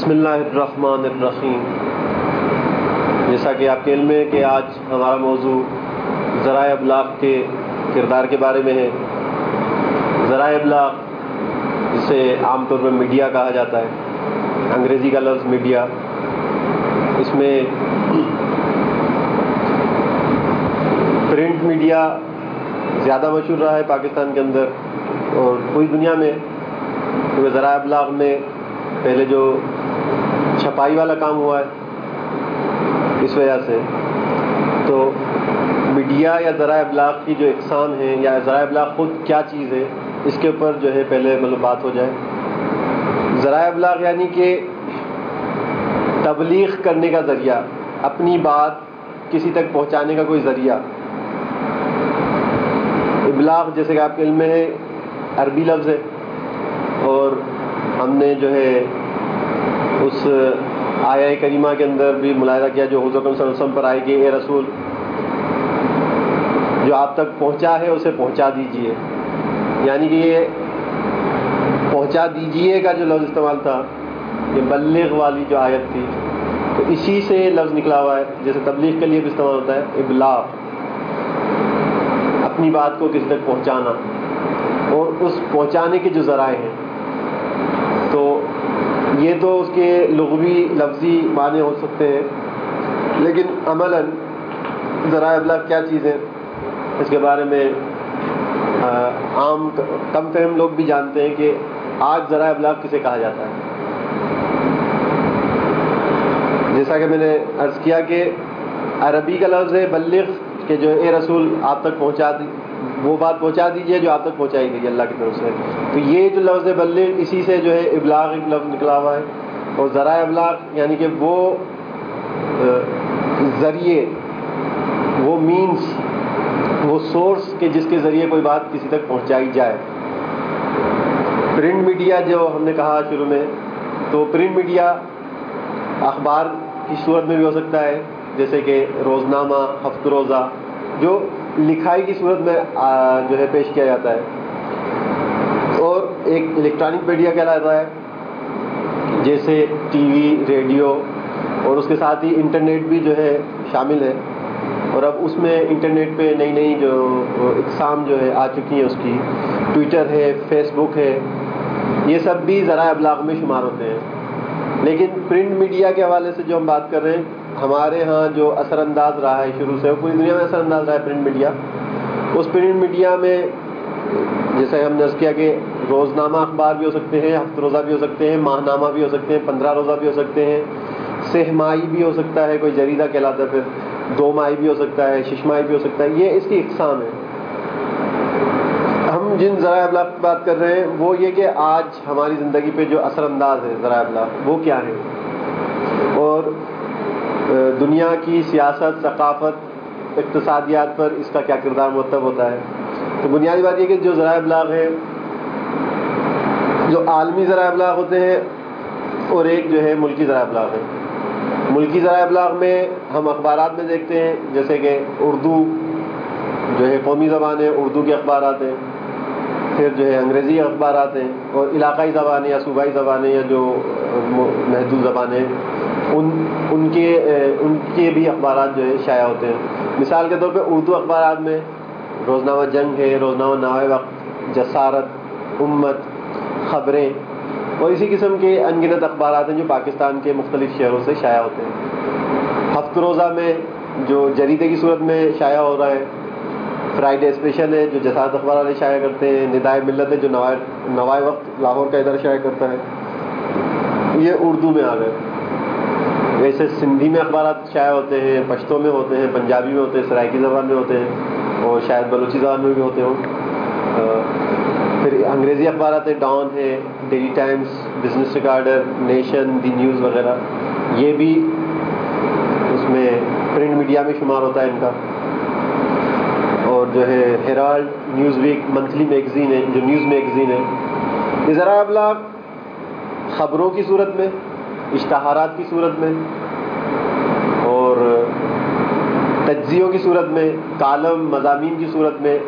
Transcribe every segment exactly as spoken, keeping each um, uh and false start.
بسم اللہ الرحمن الرحیم۔ جیسا کہ آپ کے علم ہے کہ آج ہمارا موضوع ذرائع ابلاغ کے کردار کے بارے میں ہے۔ ذرائع ابلاغ جسے عام طور پر میڈیا کہا جاتا ہے، انگریزی کا لفظ میڈیا، اس میں پرنٹ میڈیا زیادہ مشہور رہا ہے پاکستان کے اندر اور پوری دنیا میں، کیونکہ ذرائع ابلاغ میں پہلے جو چھپائی والا کام ہوا ہے اس وجہ سے، تو میڈیا یا ذرائع ابلاغ کی جو اقسام ہیں یا ذرائع ابلاغ خود کیا چیز ہے، اس کے اوپر جو ہے پہلے مطلب بات ہو جائے۔ ذرائع ابلاغ یعنی کہ تبلیغ کرنے کا ذریعہ، اپنی بات کسی تک پہنچانے کا کوئی ذریعہ۔ ابلاغ جیسے کہ آپ کے علم میں ہے عربی لفظ ہے، اور ہم نے جو ہے اس آیہ کریمہ کے اندر بھی ملاحظہ کیا جو حضور صلی اللہ علیہ وسلم پر آئی کہ اے رسول، جو آپ تک پہنچا ہے اسے پہنچا دیجئے، یعنی کہ یہ پہنچا دیجئے کا جو لفظ استعمال تھا، یہ بلغ والی جو آیت تھی، تو اسی سے لفظ نکلا ہوا ہے۔ جیسے تبلیغ کے لیے بھی استعمال ہوتا ہے ابلاغ، اپنی بات کو کسی تک پہنچانا، اور اس پہنچانے کے جو ذرائع ہیں، تو یہ تو اس کے لغوی لفظی معنی ہو سکتے ہیں، لیکن عملاً ذرائع ابلاغ کیا چیز ہے اس کے بارے میں عام کم فہم لوگ بھی جانتے ہیں کہ آج ذرائع ابلاغ کسے کہا جاتا ہے۔ جیسا کہ میں نے عرض کیا کہ عربی کا لفظ ہے بلغ، کہ جو اے رسول آپ تک پہنچا دی، وہ بات پہنچا دیجئے جو آپ تک پہنچائی گئی اللہ کی طرف سے۔ تو یہ جو لفظ ہے بلغ، اسی سے جو ہے ابلاغ ایک لفظ نکلا ہوا ہے، اور ذرائع ابلاغ یعنی کہ وہ ذریعے، وہ مینز، وہ سورس کہ جس کے ذریعے کوئی بات کسی تک پہنچائی جائے۔ پرنٹ میڈیا جو ہم نے کہا شروع میں، تو پرنٹ میڈیا اخبار کی صورت میں بھی ہو سکتا ہے، جیسے کہ روزنامہ، ہفتہ روزہ، جو لکھائی کی صورت میں جو ہے پیش کیا جاتا ہے، اور ایک الیکٹرانک میڈیا کہلاتا ہے جیسے ٹی وی، ریڈیو، اور اس کے ساتھ ہی انٹرنیٹ بھی جو ہے شامل ہے، اور اب اس میں انٹرنیٹ پہ نئی نئی جو اقسام جو ہے آ چکی ہیں، اس کی ٹویٹر ہے، فیس بک ہے، یہ سب بھی ذرائع ابلاغ میں شمار ہوتے ہیں۔ لیکن پرنٹ میڈیا کے حوالے سے جو ہم بات کر رہے ہیں، ہمارے ہاں جو اثر انداز رہا ہے شروع سے، پوری دنیا میں اثر انداز رہا ہے پرنٹ میڈیا، اس پرنٹ میڈیا میں جیسے ہم نے عرض کیا کہ روزنامہ اخبار بھی ہو سکتے ہیں، ہفتہ روزہ بھی ہو سکتے ہیں، ماہ نامہ بھی ہو سکتے ہیں، پندرہ روزہ بھی ہو سکتے ہیں، سہ ماہی بھی ہو سکتا ہے، کوئی جریدہ کہلاتا ہے، پھر دو ماہی بھی ہو سکتا ہے، شش ماہی بھی ہو سکتا ہے، یہ اس کی اقسام ہے۔ ہم جن ذرائع ابلاغ کی بات کر رہے ہیں وہ یہ کہ آج ہماری زندگی پہ جو اثر انداز ہے ذرائع ابلاغ، وہ کیا ہے، اور دنیا کی سیاست، ثقافت، اقتصادیات پر اس کا کیا کردار مرتب ہوتا ہے۔ تو بنیادی بات یہ کہ جو ذرائع ابلاغ ہے، جو عالمی ذرائع ابلاغ ہوتے ہیں، اور ایک جو ہے ملکی ذرائع ابلاغ ہے۔ ملکی ذرائع ابلاغ میں ہم اخبارات میں دیکھتے ہیں، جیسے کہ اردو جو ہے قومی زبان ہے، اردو کے اخبارات ہیں، پھر جو ہے انگریزی اخبارات ہیں، اور علاقائی زبانیں یا صوبائی زبانیں یا جو محدود زبانیں، ان ان کے ان کے بھی اخبارات جو ہے شائع ہوتے ہیں۔ مثال کے طور پہ اردو اخبارات میں روزنامہ جنگ ہے، روزنامہ نامہ وقت، جسارت، امت، خبریں، اور اسی قسم کے ان گنت اخبارات ہیں جو پاکستان کے مختلف شہروں سے شائع ہوتے ہیں۔ ہفتہ روزہ میں جو جریدے کی صورت میں شائع ہو رہا ہے، فرائیڈے اسپیشل ہے جو جسارت اخبار والے شائع کرتے ہیں، ندائے ملت ہے جو نوائے نوائے وقت لاہور کا ادارہ شائع کرتا ہے، یہ اردو میں آ گئے۔ ویسے سندھی میں اخبارات شائع ہوتے ہیں، پشتو میں ہوتے ہیں، پنجابی میں ہوتے ہیں، سرائکی زبان میں ہوتے ہیں، اور شاید بلوچی زبان میں بھی ہوتے ہوں۔ پھر انگریزی اخبارات ہیں، ڈان ہے، Daily Times, Business Recorder, Nation, The News وغیرہ، یہ بھی اس میں پرنٹ میڈیا میں شمار ہوتا ہے ان کا۔ اور جو ہے Herald, Newsweek, monthly magazine ہے جو نیوز میگزین ہے۔ یہ ذرائع ابلاغ خبروں کی صورت میں، اشتہارات کی صورت میں، اور تجزیوں کی صورت میں، کالم، مضامین کی صورت میں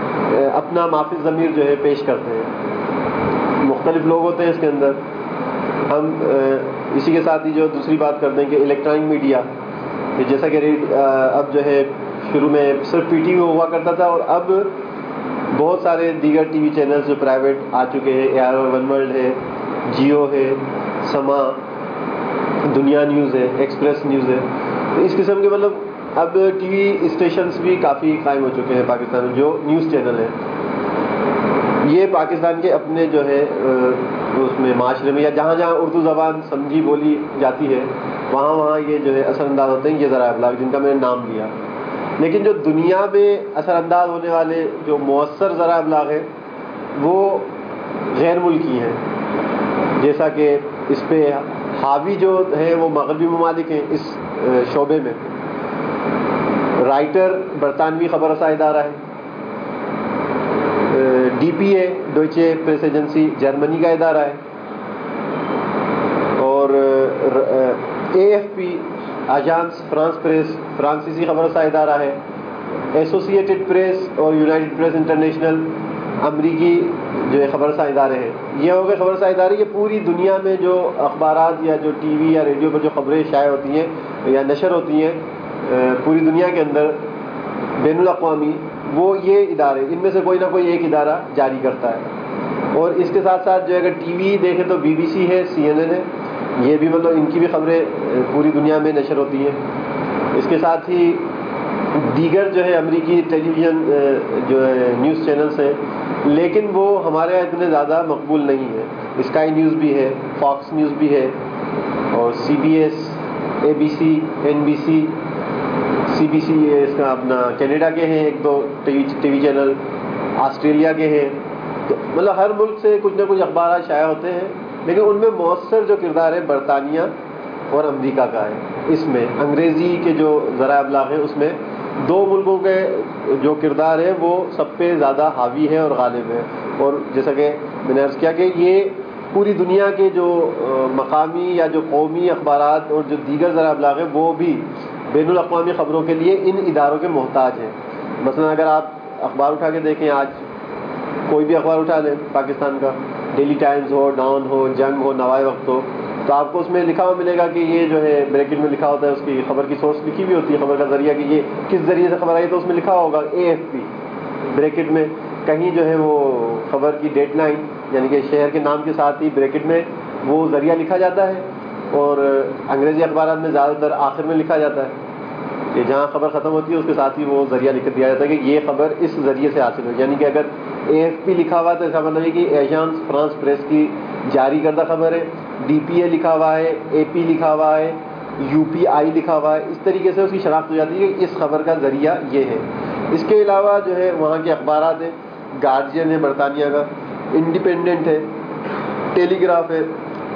اپنا مافی ضمیر جو ہے پیش کرتے ہیں۔ مختلف لوگ ہوتے ہیں اس کے اندر، ہم اسی کے ساتھ ہی جو دوسری بات کر دیں کہ الیکٹرانک میڈیا، جیسا کہ اب جو ہے شروع میں صرف پی ٹی وی ہوا کرتا تھا، اور اب بہت سارے دیگر ٹی وی چینلز جو پرائیویٹ آ چکے ہیں، اے آر ون ورلڈ ہے، جیو ہے، سما، دنیا نیوز ہے، ایکسپریس نیوز ہے. تو اس قسم کے مطلب اب ٹی وی اسٹیشنز بھی کافی قائم ہو چکے ہیں پاکستان میں، جو نیوز چینل ہیں. یہ پاکستان کے اپنے جو ہے اس میں معاشرے میں یا جہاں جہاں اردو زبان سمجھی بولی جاتی ہے وہاں وہاں یہ جو ہے اثر انداز ہوتے ہیں یہ ذرائع ابلاغ جن کا میں نے نام لیا. لیکن جو دنیا میں اثر انداز ہونے والے جو مؤثر ذرائع ابلاغ ہیں وہ غیر ملکی ہیں، جیسا کہ اس پہ حاوی جو ہے وہ مغربی ممالک ہیں. اس شعبے میں رائٹر برطانوی خبر رساں ادارہ ہے، D P A Deutsche Press Agency Germany کا ادارہ ہے، اور A F P Agence France Presse فرانسیسی خبر رساں ادارہ ہے، ایسوسیٹڈ پریس اور یونائٹڈ پریس انٹرنیشنل امریکی جو ہے خبر رساں ادارے ہیں. یہ ہو گئے خبر رساں ادارے. یہ پوری دنیا میں جو اخبارات یا جو ٹی وی یا ریڈیو پر جو خبریں شائع ہوتی ہیں یا نشر ہوتی ہیں پوری دنیا کے اندر بین الاقوامی، وہ یہ ادارے ان میں سے کوئی نہ کوئی ایک ادارہ جاری کرتا ہے. اور اس کے ساتھ ساتھ جو اگر ٹی وی دیکھیں تو بی بی سی ہے، سی این این ہے، یہ بھی مطلب ان کی بھی خبریں پوری دنیا میں نشر ہوتی ہیں. اس کے ساتھ ہی دیگر جو ہے امریکی ٹیلی ویژن جو ہے نیوز چینلز ہیں، لیکن وہ ہمارے یہاں اتنے زیادہ مقبول نہیں ہیں. اسکائی نیوز بھی ہے، فاکس نیوز بھی ہے، اور C B S, A B C, N B C, C B C اس کا اپنا کینیڈا کے ہیں ایک دو ٹی وی ٹی وی چینل، آسٹریلیا کے ہیں. تو مطلب ہر ملک سے کچھ نہ کچھ اخبارات شائع ہوتے ہیں، لیکن ان میں مؤثر جو کردار ہے برطانیہ اور امریکہ کا ہے. اس میں انگریزی کے جو ذرائع ابلاغ ہیں اس میں دو ملکوں کے جو کردار ہے وہ سب پہ زیادہ حاوی ہے اور غالب ہے. اور جیسا کہ میں نے عرض کیا کہ یہ پوری دنیا کے جو مقامی یا جو قومی اخبارات اور جو دیگر ذرائع ابلاغ ہیں وہ بھی بین الاقوامی خبروں کے لیے ان اداروں کے محتاج ہیں. مثلا اگر آپ اخبار اٹھا کے دیکھیں، آج کوئی بھی اخبار اٹھا لیں پاکستان کا، ڈیلی ٹائمز ہو، ڈان ہو، جنگ ہو، نوائے وقت ہو، تو آپ کو اس میں لکھا ہوا ملے گا کہ یہ جو ہے بریکٹ میں لکھا ہوتا ہے، اس کی خبر کی سورس لکھی ہوئی ہوتی ہے، خبر کا ذریعہ کہ یہ کس ذریعے سے خبر آئی، تو اس میں لکھا ہوگا اے ایف پی بریکٹ میں. کہیں جو ہے وہ خبر کی ڈیٹ لائن یعنی کہ شہر کے نام کے ساتھ ہی بریکٹ میں وہ ذریعہ لکھا جاتا ہے. اور انگریزی اخبارات میں زیادہ تر آخر میں لکھا جاتا ہے کہ جہاں خبر ختم ہوتی ہے اس کے ساتھ ہی وہ ذریعہ لکھ دیا جاتا ہے کہ یہ خبر اس ذریعے سے حاصل ہوئی. یعنی کہ اگر اے ایف پی لکھا ہوا ہے تو اس کا مطلب ہے کہ ایجانس فرانس پریس کی جاری کردہ خبر ہے. ڈی پی اے لکھا ہوا ہے، اے پی لکھا ہوا ہے، یو پی آئی لکھا ہوا ہے، اس طریقے سے اس کی شناخت ہو جاتی ہے کہ اس خبر کا ذریعہ یہ ہے. اس کے علاوہ جو ہے وہاں کے اخبارات ہیں، گارجین ہے برطانیہ کا، انڈیپینڈنٹ ہے، ٹیلی گراف ہے،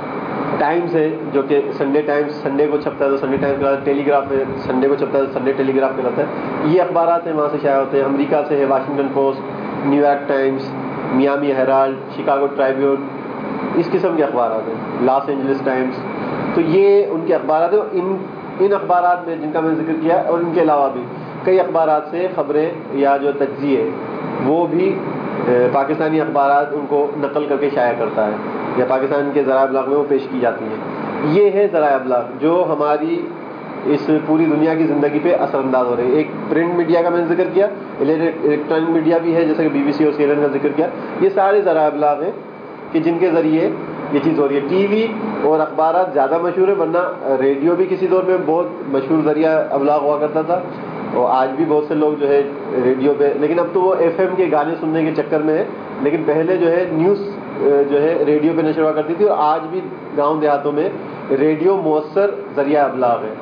ٹائمز ہے جو کہ سنڈے ٹائمز سنڈے کو چھپتا ہے تو سنڈے ٹائمز کہلاتا ہے، ٹیلی گراف ہے سنڈے کو چھپتا ہے تو سنڈے ٹیلی گراف کہلاتا ہے. یہ اخبارات ہیں وہاں سے شائع ہوتے ہیں. امریکہ سے ہے Washington Post, New York Times, Miami Herald, Chicago Tribune, اس قسم کے اخبارات ہیں، لاس اینجلس ٹائمز. تو یہ ان کے اخبارات ہیں. ان ان اخبارات میں جن کا میں نے ذکر کیا اور ان کے علاوہ بھی کئی اخبارات سے خبریں یا جو تجزیے وہ بھی پاکستانی اخبارات ان کو نقل کر کے شائع کرتا ہے یا پاکستان کے ذرائع ابلاغ میں وہ پیش کی جاتی ہیں. یہ ہے ذرائع ابلاغ جو ہماری اس پوری دنیا کی زندگی پہ اثر انداز ہو رہی ہے. ایک پرنٹ میڈیا کا میں نے ذکر کیا، الیکٹرانک میڈیا بھی ہے جیسے کہ بی بی سی اور سی این این کا ذکر کیا. یہ سارے ذرائع ابلاغ ہیں کہ جن کے ذریعے یہ چیز ہو رہی ہے. ٹی وی اور اخبارات زیادہ مشہور ہے، ورنہ ریڈیو بھی کسی دور میں بہت مشہور ذریعہ ابلاغ ہوا کرتا تھا، اور آج بھی بہت سے لوگ جو ہے ریڈیو پہ، لیکن اب تو وہ ایف ایم کے گانے سننے کے چکر میں ہے. لیکن پہلے جو ہے نیوز جو ہے ریڈیو پہ نشر ہوا کرتی تھی، اور آج بھی گاؤں دیہاتوں میں ریڈیو مؤثر ذریعہ ابلاغ ہے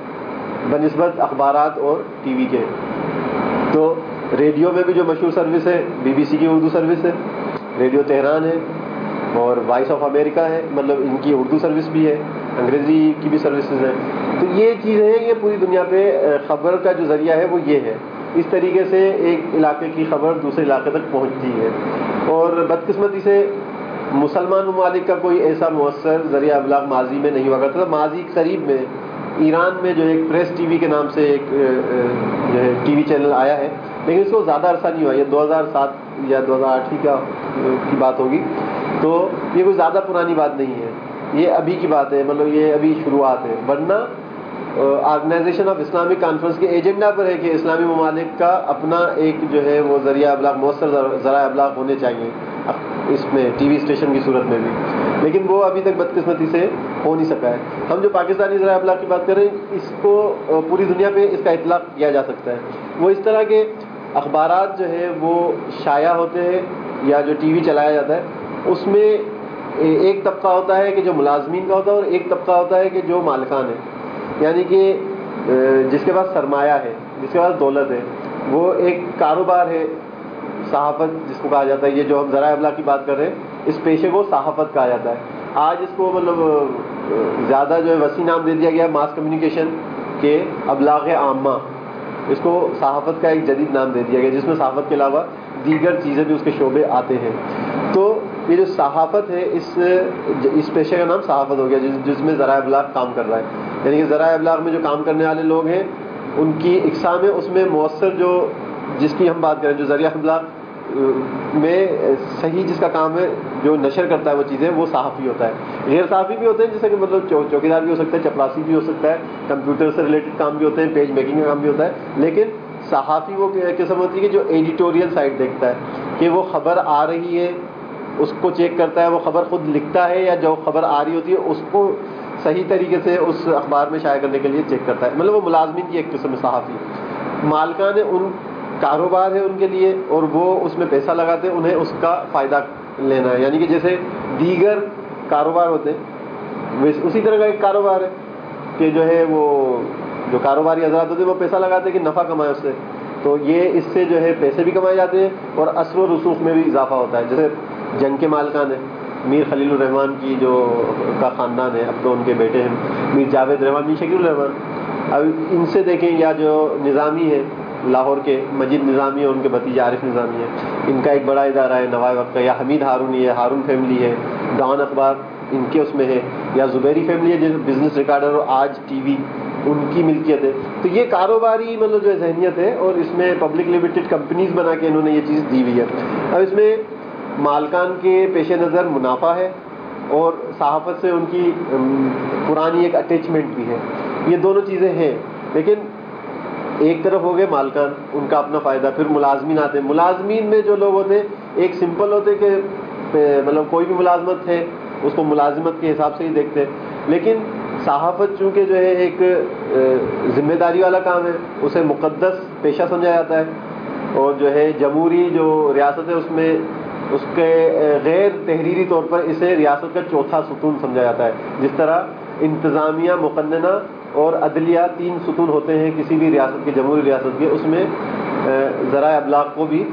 بنسبت اخبارات اور ٹی وی کے. تو ریڈیو میں بھی جو مشہور سروس ہے بی بی سی کی اردو سروس ہے، ریڈیو تہران ہے، اور وائس آف امریکہ ہے، مطلب ان کی اردو سروس بھی ہے، انگریزی کی بھی سروسز ہیں. تو یہ چیزیں ہیں، یہ پوری دنیا پہ خبر کا جو ذریعہ ہے وہ یہ ہے. اس طریقے سے ایک علاقے کی خبر دوسرے علاقے تک پہنچتی ہے. اور بدقسمتی سے مسلمان ممالک کا کوئی ایسا مؤثر ذریعہ ابلاغ ماضی میں نہیں ہوا کرتا تھا. ماضی قریب میں ایران میں جو ایک پریس ٹی وی کے نام سے ایک جو ہے ٹی وی چینل آیا ہے، لیکن اس کو زیادہ عرصہ نہیں ہوا، یہ دو ہزار سات یا دو ہزار آٹھ ہی کا کی بات ہوگی، تو یہ کوئی زیادہ پرانی بات نہیں ہے. یہ ابھی کی بات ہے، مطلب یہ ابھی شروعات ہے، ورنہ آرگنائزیشن آف اسلامک کانفرنس کے ایجنڈا پر ہے کہ اسلامی ممالک کا اپنا ایک جو ہے وہ ذریعہ ابلاغ، مؤثر ذرائع ابلاغ ہونے چاہیے اس میں ٹی وی اسٹیشن کی صورت میں بھی، لیکن وہ ابھی تک بدقسمتی سے ہو نہیں سکا ہے۔ ہم جو پاکستانی ذرائع ابلاغ کی بات کر رہے ہیں، اس کو پوری دنیا پہ اس کا اطلاق کیا جا سکتا ہے۔ وہ اس طرح کے اخبارات جو ہے وہ شائع ہوتے ہیں یا جو ٹی وی چلایا جاتا ہے، اس میں ایک طبقہ ہوتا ہے کہ جو ملازمین کا ہوتا ہے اور ایک طبقہ ہوتا ہے کہ جو مالکان ہے، یعنی کہ جس کے پاس سرمایہ ہے، جس کے پاس دولت ہے، وہ ایک کاروبار ہے۔ صحافت جس کو کہا جاتا ہے، یہ جو ہم ذرائع ابلاغ کی بات کر رہے ہیں، اس پیشے کو صحافت کہا جاتا ہے۔ آج اس کو مطلب زیادہ جو ہے وسیع نام دے دیا گیا ہے، ماس کمیونیکیشن کے ابلاغ عامہ، اس کو صحافت کا ایک جدید نام دے دیا گیا، جس میں صحافت کے علاوہ دیگر چیزیں بھی اس کے شعبے آتے ہیں۔ تو یہ جو صحافت ہے، اس اس پیشے کا نام صحافت ہو گیا، جس جس میں ذرائع ابلاغ کام کر رہا ہے، یعنی کہ ذرائع ابلاغ میں جو کام کرنے والے لوگ ہیں ان کی اقسام ہے، اس میں مؤثر جو جس کی ہم بات کریں، جو ذریعہ ابلاغ میں صحیح جس کا کام ہے، جو نشر کرتا ہے وہ چیزیں، وہ صحافی ہوتا ہے۔ غیر صحافی بھی ہوتے ہیں، جیسے کہ مطلب چوکیدار بھی ہو سکتا ہے، چپراسی بھی ہو سکتا ہے، کمپیوٹر سے ریلیٹڈ کام بھی ہوتے ہیں، پیج میکنگ کا کام بھی ہوتا ہے، لیکن صحافی وہ قسم ہوتی ہے کہ جو ایڈیٹوریل سائڈ دیکھتا ہے، کہ وہ خبر آ رہی ہے اس کو چیک کرتا ہے، وہ خبر خود لکھتا ہے یا جو خبر آ رہی ہوتی ہے اس کو صحیح طریقے سے اس اخبار میں شائع کرنے کے لیے چیک کرتا ہے، مطلب وہ ملازمین کی ایک قسم صحافی۔ مالکان ان کاروبار ہے ان کے لیے، اور وہ اس میں پیسہ لگاتے ہیں، انہیں اس کا فائدہ لینا ہے، یعنی کہ جیسے دیگر کاروبار ہوتے ہیں اسی طرح کا ایک کاروبار ہے کہ جو ہے وہ جو کاروباری حضرات ہوتے ہیں وہ پیسہ لگاتے ہیں کہ نفع کمائے اس سے، تو یہ اس سے جو ہے پیسے بھی کمائے جاتے ہیں اور اثر و رسوخ میں بھی اضافہ ہوتا ہے۔ جیسے جنگ کے مالکان ہیں، میر خلیل الرحمان کی جو کا خاندان ہے، اب تو ان کے بیٹے ہیں میر جاوید رحمان، میر شکیل الرحمان، اب ان سے دیکھیں، یا جو نظامی ہے لاہور کے مجید نظامی اور ان کے بھتیجے عارف نظامی ہے، ان کا ایک بڑا ادارہ ہے نوائے وقت کا، یا حمید ہارونی ہے، ہارون فیملی ہے، ڈان اخبار ان کے اس میں ہے، یا زبیری فیملی ہے جو بزنس ریکارڈر اور آج ٹی وی ان کی ملکیت ہے۔ تو یہ کاروباری مطلب جو ذہنیت ہے، اور اس میں پبلک لمیٹڈ کمپنیز بنا کے انہوں نے یہ چیز دی ہوئی ہے۔ اب اس میں مالکان کے پیش نظر منافع ہے اور صحافت سے ان کی پرانی ایک اٹیچمنٹ بھی ہے، یہ دونوں چیزیں ہیں، لیکن ایک طرف ہو گئے مالکان، ان کا اپنا فائدہ، پھر ملازمین آتے ہیں۔ ملازمین میں جو لوگ ہوتے ہیں، ایک سمپل ہوتے کہ مطلب کوئی بھی ملازمت ہے اس کو ملازمت کے حساب سے ہی دیکھتے ہیں، لیکن صحافت چونکہ جو ہے ایک ذمہ داری والا کام ہے، اسے مقدس پیشہ سمجھا جاتا ہے، اور جو ہے جمہوری جو ریاست ہے اس میں اس کے غیر تحریری طور پر اسے ریاست کا چوتھا ستون سمجھا جاتا ہے۔ جس طرح انتظامیہ، مقننہ اور عدلیہ تین ستون ہوتے ہیں کسی بھی ریاست کے، جمہوری ریاست کے، اس میں ذرائع ابلاغ کو بھی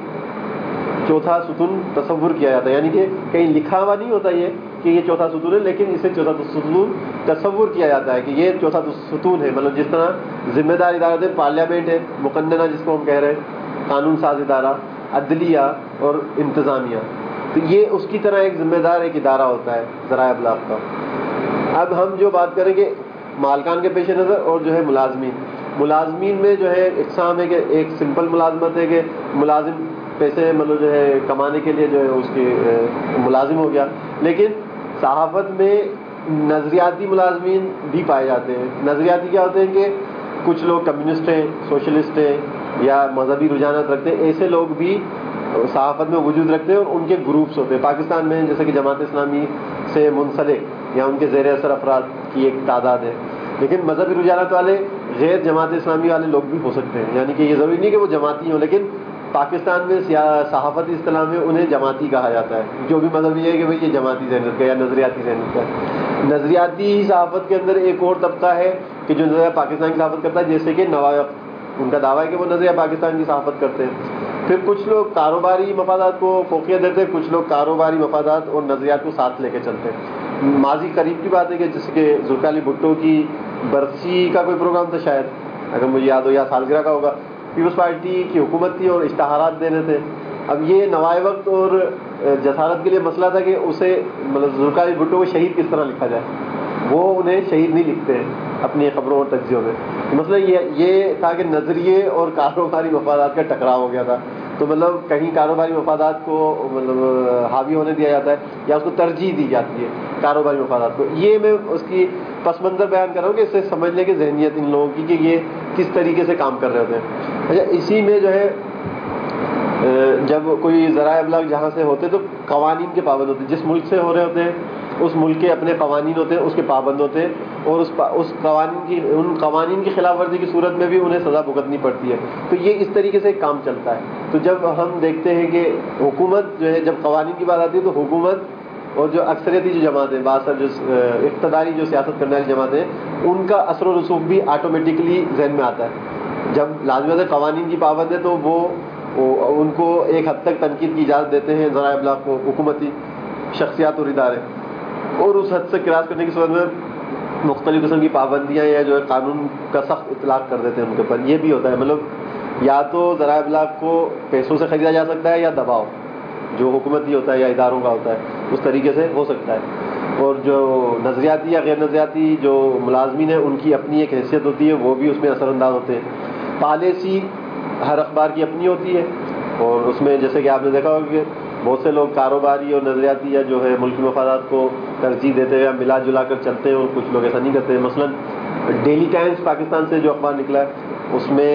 چوتھا ستون تصور کیا جاتا ہے، یعنی کہ کہیں لکھا ہوا نہیں ہوتا یہ کہ یہ چوتھا ستون ہے، لیکن اسے چوتھا ستون تصور کیا جاتا ہے کہ یہ چوتھا ستون ہے۔ مطلب جس طرح ذمہ دار ادارے پارلیمنٹ ہے، مقننہ جس کو ہم کہہ رہے ہیں، قانون ساز ادارہ، عدلیہ اور انتظامیہ، تو یہ اس کی طرح ایک ذمہ دار ایک ادارہ ہوتا ہے ذرائع ابلاغ کا۔ اب ہم جو بات کریں گے مالکان کے پیش نظر اور جو ہے ملازمین، ملازمین میں جو ہے اقسام ہے کہ ایک سمپل ملازمت ہے کہ ملازم پیسے مطلب جو ہے کمانے کے لیے جو ہے اس کے ملازم ہو گیا، لیکن صحافت میں نظریاتی ملازمین بھی پائے جاتے ہیں۔ نظریاتی کیا ہوتے ہیں کہ کچھ لوگ کمیونسٹ ہیں، سوشلسٹ ہیں، یا مذہبی رجحانات رکھتے ہیں، ایسے لوگ بھی صحافت میں وجود رکھتے ہیں اور ان کے گروپس ہوتے ہیں۔ پاکستان میں جیسے کہ جماعت اسلامی سے منسلک یا ان کے زیر اثر افراد کی ایک تعداد ہے، لیکن مذہبی رجحانات والے غیر جماعت اسلامی والے لوگ بھی ہو سکتے ہیں، یعنی کہ یہ ضروری نہیں کہ وہ جماعتی ہوں، لیکن پاکستان میں صحافتی اصطلاح میں انہیں جماعتی کہا جاتا ہے، جو بھی مذہب یہ ہے کہ بھئی یہ جماعتی ذہنیت کا یا نظریاتی ذہنیت کا۔ نظریاتی صحافت کے اندر ایک اور طبقہ ہے کہ جو نظریہ پاکستان کی صحافت کرتا ہے، جیسے کہ نوائے وقت، ان کا دعویٰ ہے کہ وہ نظریہ پاکستان کی صحافت کرتے ہیں۔ پھر کچھ لوگ کاروباری مفادات کو فوقیت دیتے ہیں، کچھ لوگ کاروباری مفادات اور نظریات کو ساتھ لے کے چلتے ہیں۔ ماضی قریب کی بات ہے کہ جیسے کہ ذوالفقار بھٹو کی برسی کا کوئی پروگرام تھا شاید، اگر مجھے یاد ہو، یا سالگرہ کا ہوگا، پیپلز پارٹی کی حکومت تھی اور اشتہارات دینے تھے۔ اب یہ نوائے وقت اور جسارت کے لیے مسئلہ تھا کہ اسے مطلب ذوالفقار بھٹو کو شہید کس طرح لکھا جائے، وہ انہیں شہید نہیں لکھتے ہیں اپنی خبروں اور تجزیوں میں۔ مسئلہ یہ یہ تھا کہ نظریے اور کاروباری مفادات کا ٹکراؤ ہو گیا تھا، تو مطلب کہیں کاروباری مفادات کو مطلب حاوی ہونے دیا جاتا ہے یا اس کو ترجیح دی جاتی ہے کاروباری مفادات کو. یہ میں اس کی پس منظر بیان کر رہا ہوں کہ اس سے سمجھ لیں کہ ذہنیت ان لوگوں کی کہ یہ کس طریقے سے کام کر رہے ہوتے ہیں. اچھا اسی میں جو ہے جب کوئی ذرائع ابلاغ جہاں سے ہوتے تو قوانین کے پابند ہوتے ہیں. جس ملک سے ہو رہے ہوتے ہیں اس ملک کے اپنے قوانین ہوتے ہیں, اس کے پابند ہوتے ہیں, اور اس اس قوانین کی ان قوانین کی خلاف ورزی کی صورت میں بھی انہیں سزا بھگتنی پڑتی ہے. تو یہ اس طریقے سے کام چلتا ہے. تو جب ہم دیکھتے ہیں کہ حکومت جو ہے جب قوانین کی بات آتی ہے تو حکومت اور جو اکثریتی جو جماعتیں بعض جو اقتداری جو سیاست کرنے والی جماعتیں ان کا اثر و رسوخ بھی آٹومیٹکلی ذہن میں آتا ہے. جب لازمت ہے قوانین کی پابند ہے تو وہ ان کو ایک حد تک تنقید کی اجازت دیتے ہیں ذرائع ابلاغ کو حکومتی شخصیات اور ادارے, اور اس حد سے کراس کرنے کی صورت میں مختلف قسم کی پابندیاں یا جو ہے قانون کا سخت اطلاق کر دیتے ہیں ان کے اوپر. یہ بھی ہوتا ہے مطلب یا تو ذرائع ابلاغ کو پیسوں سے خریدا جا سکتا ہے یا دباؤ جو حکومتی ہوتا ہے یا اداروں کا ہوتا ہے اس طریقے سے ہو سکتا ہے. اور جو نظریاتی یا غیر نظریاتی جو ملازمین ہیں ان کی اپنی ایک حیثیت ہوتی ہے, وہ بھی اس میں اثر انداز ہوتے ہیں. پالیسی ہر اخبار کی اپنی ہوتی ہے اور اس میں جیسے کہ آپ نے دیکھا ہوگا کہ بہت سے لوگ کاروباری اور نظریاتی یا جو ہے ملکی مفادات کو ترجیح دیتے ہیں یا ملا جلا کر چلتے ہیں, اور کچھ لوگ ایسا نہیں کرتے ہیں. مثلا ڈیلی ٹائمز پاکستان سے جو اخبار نکلا ہے اس میں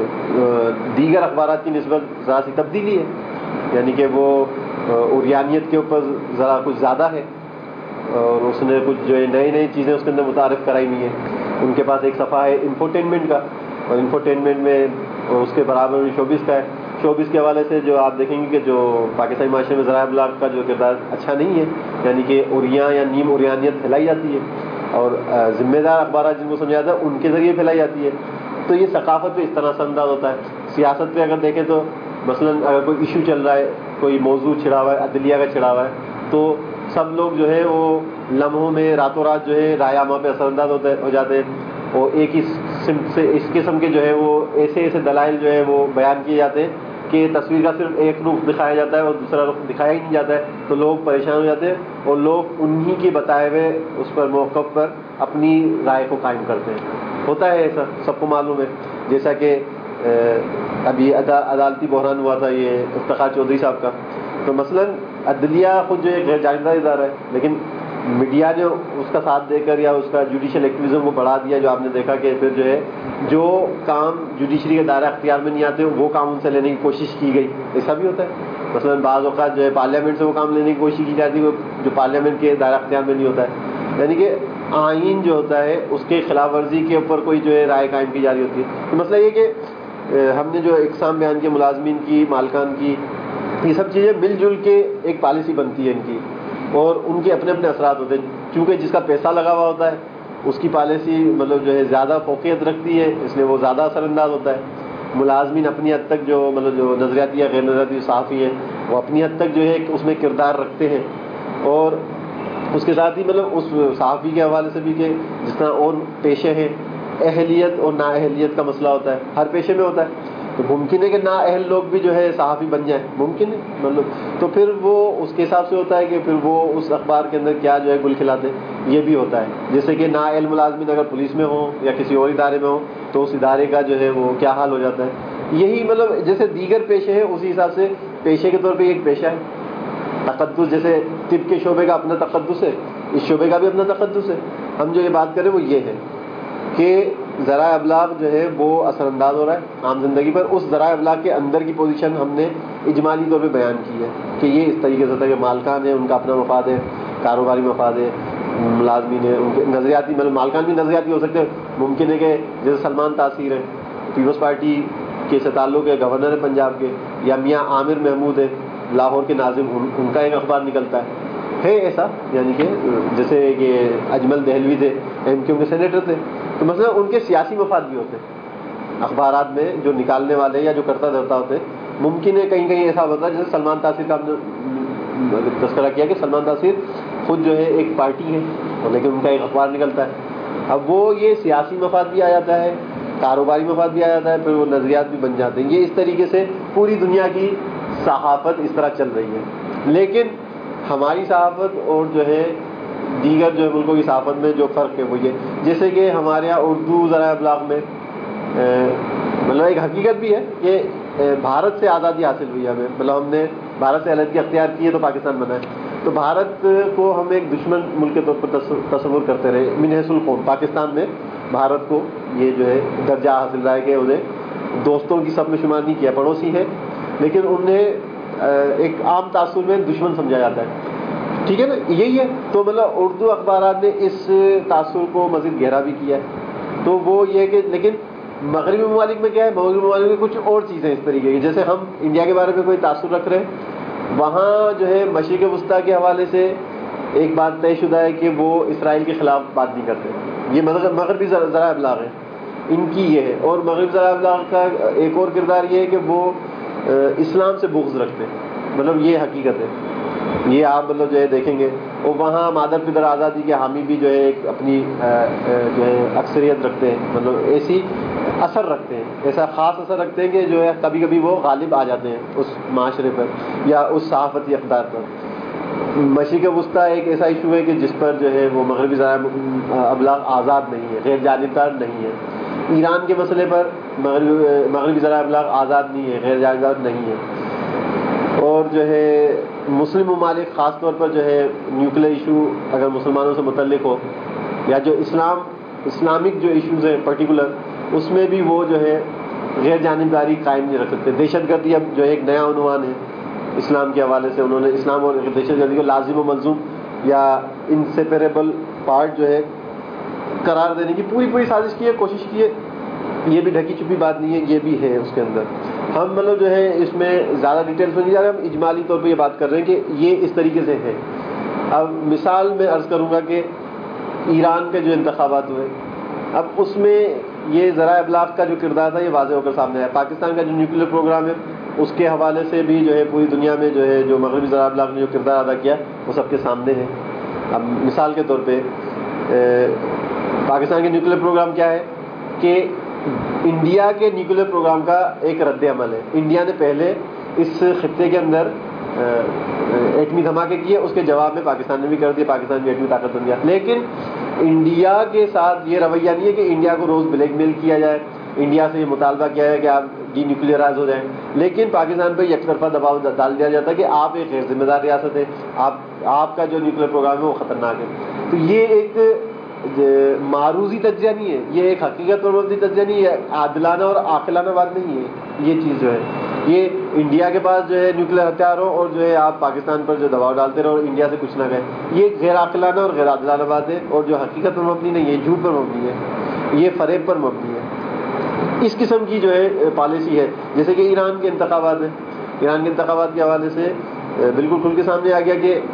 دیگر اخبارات کی نسبت ذرا سی تبدیلی ہے, یعنی کہ وہ عریانیت کے اوپر ذرا کچھ زیادہ ہے اور اس نے کچھ جو ہے نئی نئی چیزیں اس کے اندر متعارف کرائی ہوئی ہیں. ان کے پاس ایک صفحہ ہے انفوٹینمنٹ کا, اور انفوٹینمنٹ میں اس کے برابر میں شوبز کا ہے. شوبز کے حوالے سے جو آپ دیکھیں گے کہ جو پاکستانی معاشرے میں ذرائع ابلاغ کا جو کردار اچھا نہیں ہے, یعنی کہ عریاں یا نیم عریانیت پھیلائی جاتی ہے اور ذمہ دار اخبارات جن کو سمجھا جاتا ہے ان کے ذریعے پھیلائی جاتی ہے. تو یہ ثقافت پہ اس طرح سے انداز ہوتا ہے. سیاست پہ اگر دیکھیں تو مثلا اگر کوئی ایشو چل رہا ہے, کوئی موضوع چھڑا ہوا ہے, عدلیہ کا چھڑا ہوا ہے, تو سب لوگ جو ہے وہ لمحوں میں راتوں رات جو ہے رائے عامہ پہ اثر انداز ہوتے ہو جاتے ہیں, اور ایک ہی سمت سے اس قسم کے جو ہے وہ ایسے ایسے دلائل جو ہے وہ بیان کیے جاتے ہیں کہ تصویر کا صرف ایک رخ دکھایا جاتا ہے اور دوسرا رخ دکھایا ہی نہیں جاتا ہے. تو لوگ پریشان ہو جاتے ہیں اور لوگ انہی کے بتائے ہوئے اس پر موقف پر اپنی رائے کو قائم کرتے ہیں. ہوتا ہے ایسا, سب کو معلوم ہے. جیسا کہ ابھی عدالتی بحران ہوا تھا یہ افتخار چودھری صاحب کا, تو مثلا عدلیہ خود جو ایک غیر جانبدار ادارہ ہے, لیکن میڈیا نے اس کا ساتھ دے کر یا اس کا جوڈیشل ایکٹیویزم کو بڑھا دیا, جو آپ نے دیکھا کہ پھر جو ہے جو کام جوڈیشری کے دائرہ اختیار میں نہیں آتے وہ کام ان سے لینے کی کوشش کی گئی. ایسا بھی ہوتا ہے. مثلا بعض اوقات جو ہے پارلیمنٹ سے وہ کام لینے کی کوشش کی جاتی ہے جو پارلیمنٹ کے دائرہ اختیار میں نہیں ہوتا ہے, یعنی کہ آئین جو ہوتا ہے اس کے خلاف ورزی کے اوپر کوئی جو ہے رائے قائم کی جا رہی ہوتی ہے. تو مسئلہ یہ کہ ہم نے جو اقسام بیان کیے ملازمین کی, مالکان کی, یہ سب چیزیں مل جل کے ایک پالیسی بنتی ہے ان کی, اور ان کے اپنے اپنے اثرات ہوتے ہیں. چونکہ جس کا پیسہ لگا ہوا ہوتا ہے اس کی پالیسی مطلب جو ہے زیادہ فوقیت رکھتی ہے, اس لیے وہ زیادہ اثر انداز ہوتا ہے. ملازمین اپنی حد تک جو مطلب جو نظریاتی یا غیر نظریاتی صحافی ہیں وہ اپنی حد تک جو ہے اس میں کردار رکھتے ہیں, اور اس کے ساتھ ہی مطلب اس صحافی کے حوالے سے بھی کہ جس طرح اور پیشے ہیں اہلیت اور نااہلیت کا مسئلہ ہوتا ہے, ہر پیشے میں ہوتا ہے. تو ممکن ہے کہ نااہل لوگ بھی جو ہے صحافی بن جائیں, ممکن ہے مطلب, تو پھر وہ اس کے حساب سے ہوتا ہے کہ پھر وہ اس اخبار کے اندر کیا جو ہے گل کھلاتے, یہ بھی ہوتا ہے. جیسے کہ نااہل ملازمین اگر پولیس میں ہوں یا کسی اور ادارے میں ہوں تو اس ادارے کا جو ہے وہ کیا حال ہو جاتا ہے. یہی مطلب جیسے دیگر پیشے ہیں اسی حساب سے پیشے کے طور پہ ایک پیشہ ہے. تقدس جیسے طب کے شعبے کا اپنا تقدس ہے, اس شعبے کا بھی اپنا تقدس ہے. ہم جو یہ بات کریں وہ یہ ہے کہ ذرائع ابلاغ جو ہے وہ اثر انداز ہو رہا ہے عام زندگی پر. اس ذرائع ابلاغ کے اندر کی پوزیشن ہم نے اجمالی طور پہ بیان کی ہے کہ یہ اس طریقے سے ہوتا ہے کہ مالکان ہیں ان کا اپنا مفاد ہے, کاروباری مفاد ہے, ملازمین ہیں ان کے نظریاتی مطلب مالکان بھی نظریاتی ہو سکتے ہیں. ممکن ہے کہ جیسے سلمان تاثیر ہے پیپلز پارٹی کے سے تعلق ہے, گورنر ہے پنجاب کے, یا میاں عامر محمود ہے لاہور کے ناظم, ان کا ایک اخبار نکلتا ہے ہے ایسا, یعنی کہ جیسے کہ اجمل دہلوی تھے ایم کیو کے سینیٹر تھے, تو مثلا ان کے سیاسی مفاد بھی ہوتے ہیں اخبارات میں جو نکالنے والے یا جو کرتا دھرتا ہوتے. ممکن ہے کہیں کہیں ایسا ہوتا ہے جیسے سلمان تاثیر کا ہم نے تذکرہ کیا کہ سلمان تاثیر خود جو ہے ایک پارٹی ہے اور لیکن ان کا ایک اخبار نکلتا ہے. اب وہ یہ سیاسی مفاد بھی آ جاتا ہے, کاروباری مفاد بھی آ جاتا ہے, پھر وہ نظریات بھی بن جاتے ہیں. یہ اس طریقے سے پوری دنیا کی صحافت اس طرح چل رہی ہے. لیکن ہماری صحافت اور جو ہے دیگر جو ہے ملکوں کی صحافت میں جو فرق ہے وہ یہ, جیسے کہ ہمارے یہاں اردو ذرائع ابلاغ میں مطلب ایک حقیقت بھی ہے کہ بھارت سے آزادی حاصل ہوئی ہمیں، مطلب ہم نے بھارت سے علیحدگی اختیار کی ہے تو پاکستان بنا ہے، تو بھارت کو ہم ایک دشمن ملک کے طور پر تصور کرتے رہے من حیث القوم۔ پاکستان میں بھارت کو یہ جو ہے درجہ حاصل رہا ہے کہ انہیں دوستوں کی سب میں شمار نہیں کیا، پڑوسی ہیں لیکن انہیں ایک عام تاثر میں دشمن سمجھا جاتا ہے، ٹھیک ہے نا، یہی ہے۔ تو مطلب اردو اخبارات نے اس تاثر کو مزید گہرا بھی کیا ہے، تو وہ یہ کہ لیکن مغربی ممالک میں کیا ہے، مغربی ممالک میں کچھ اور چیزیں اس طریقے کی، جیسے ہم انڈیا کے بارے میں کوئی تاثر رکھ رہے ہیں، وہاں جو ہے مشرق وسطیٰ کے حوالے سے ایک بات طے شدہ ہے کہ وہ اسرائیل کے خلاف بات نہیں کرتے، یہ مغربی ذرائع ابلاغ ہے ان کی یہ ہے۔ اور مغربی ذرائع ابلاغ کا ایک اور کردار یہ ہے کہ وہ اسلام سے بغض رکھتے ہیں، مطلب یہ حقیقت ہے، یہ آپ مطلب جو ہے دیکھیں گے۔ اور وہاں مادر پدر آزادی کے حامی بھی جو ہے ایک اپنی جو ہے اکثریت رکھتے ہیں، مطلب ایسی اثر رکھتے ہیں، ایسا خاص اثر رکھتے ہیں کہ جو ہے کبھی کبھی وہ غالب آ جاتے ہیں اس معاشرے پر یا اس صحافتی اقدار پر۔ مشرق وسطیٰ ایک ایسا ایشو ہے کہ جس پر جو ہے وہ مغربی ذرائع ابلاغ آزاد نہیں ہے، غیر جانبدار نہیں ہے۔ ایران کے مسئلے پر مغربی مغربی ذرائع ابلاغ آزاد نہیں ہے، غیر جانبدار نہیں ہے۔ اور جو ہے مسلم ممالک خاص طور پر جو ہے نیوکلیر ایشو اگر مسلمانوں سے متعلق ہو یا جو اسلام اسلامک جو ایشوز ہیں پرٹیکولر، اس میں بھی وہ جو ہے غیر جانبداری قائم نہیں رکھ سکتے۔ دہشت گردی اب جو ہے ایک نیا عنوان ہے اسلام کے حوالے سے، انہوں نے اسلام اور دہشت گردی کو لازم و ملزوم یا انسیپریبل پارٹ جو ہے قرار دینے کی پوری پوری سازش کی ہے، کوشش کی ہے۔ یہ بھی ڈھکی چھپی بات نہیں ہے، یہ بھی ہے اس کے اندر۔ ہم مطلب جو ہے اس میں زیادہ ڈیٹیلز میں نہیں جا رہے، ہم اجمالی طور پہ یہ بات کر رہے ہیں کہ یہ اس طریقے سے ہے۔ اب مثال میں عرض کروں گا کہ ایران کے جو انتخابات ہوئے، اب اس میں یہ ذرائع ابلاغ کا جو کردار تھا یہ واضح ہو کر سامنے آیا۔ پاکستان کا جو نیوکلیر پروگرام ہے اس کے حوالے سے بھی جو ہے پوری دنیا میں جو ہے جو مغربی ذرائع ابلاغ نے جو کردار ادا کیا وہ سب کے سامنے ہے۔ اب مثال کے طور پہ پاکستان کے نیوکلیر پروگرام کیا ہے کہ انڈیا کے نیوکلیر پروگرام کا ایک رد عمل ہے۔ انڈیا نے پہلے اس خطے کے اندر ایٹمی دھماکے کیے، اس کے جواب میں پاکستان نے بھی کر دیا، پاکستان بھی ایٹمی طاقت بن گیا۔ لیکن انڈیا کے ساتھ یہ رویہ نہیں ہے کہ انڈیا کو روز بلیک میل کیا جائے، انڈیا سے یہ مطالبہ کیا ہے کہ آپ ڈی نیوکلیئرائز ہو جائیں، لیکن پاکستان پہ یک طرفہ دباؤ ڈال دیا جاتا ہے کہ آپ ایک غیر ذمہ دار ریاست ہے، آپ آپ کا جو نیوکلیئر پروگرام ہے وہ خطرناک ہے۔ تو یہ ایک معروضی تجزیہ نہیں ہے، یہ ایک حقیقت پر مبنی تجزیہ نہیں ہے، عادلانہ اور عاقلانہ بات نہیں ہے۔ یہ چیز جو ہے یہ انڈیا کے پاس جو ہے نیوکلیئر ہتھیار ہو اور جو ہے آپ پاکستان پر جو دباؤ ڈالتے رہو اور انڈیا سے کچھ نہ کہیں، یہ غیر عاقلانہ اور غیر عادلانہ بات ہے، اور جو حقیقت پر مبنی نہیں ہے، جھوٹ پر مبنی ہے، یہ فریب پر مبنی ہے۔ اس قسم کی جو ہے پالیسی ہے، جیسے کہ ایران کے انتخابات ہیں، ایران کے انتخابات کے حوالے سے بالکل کھل کے سامنے آ گیا کہ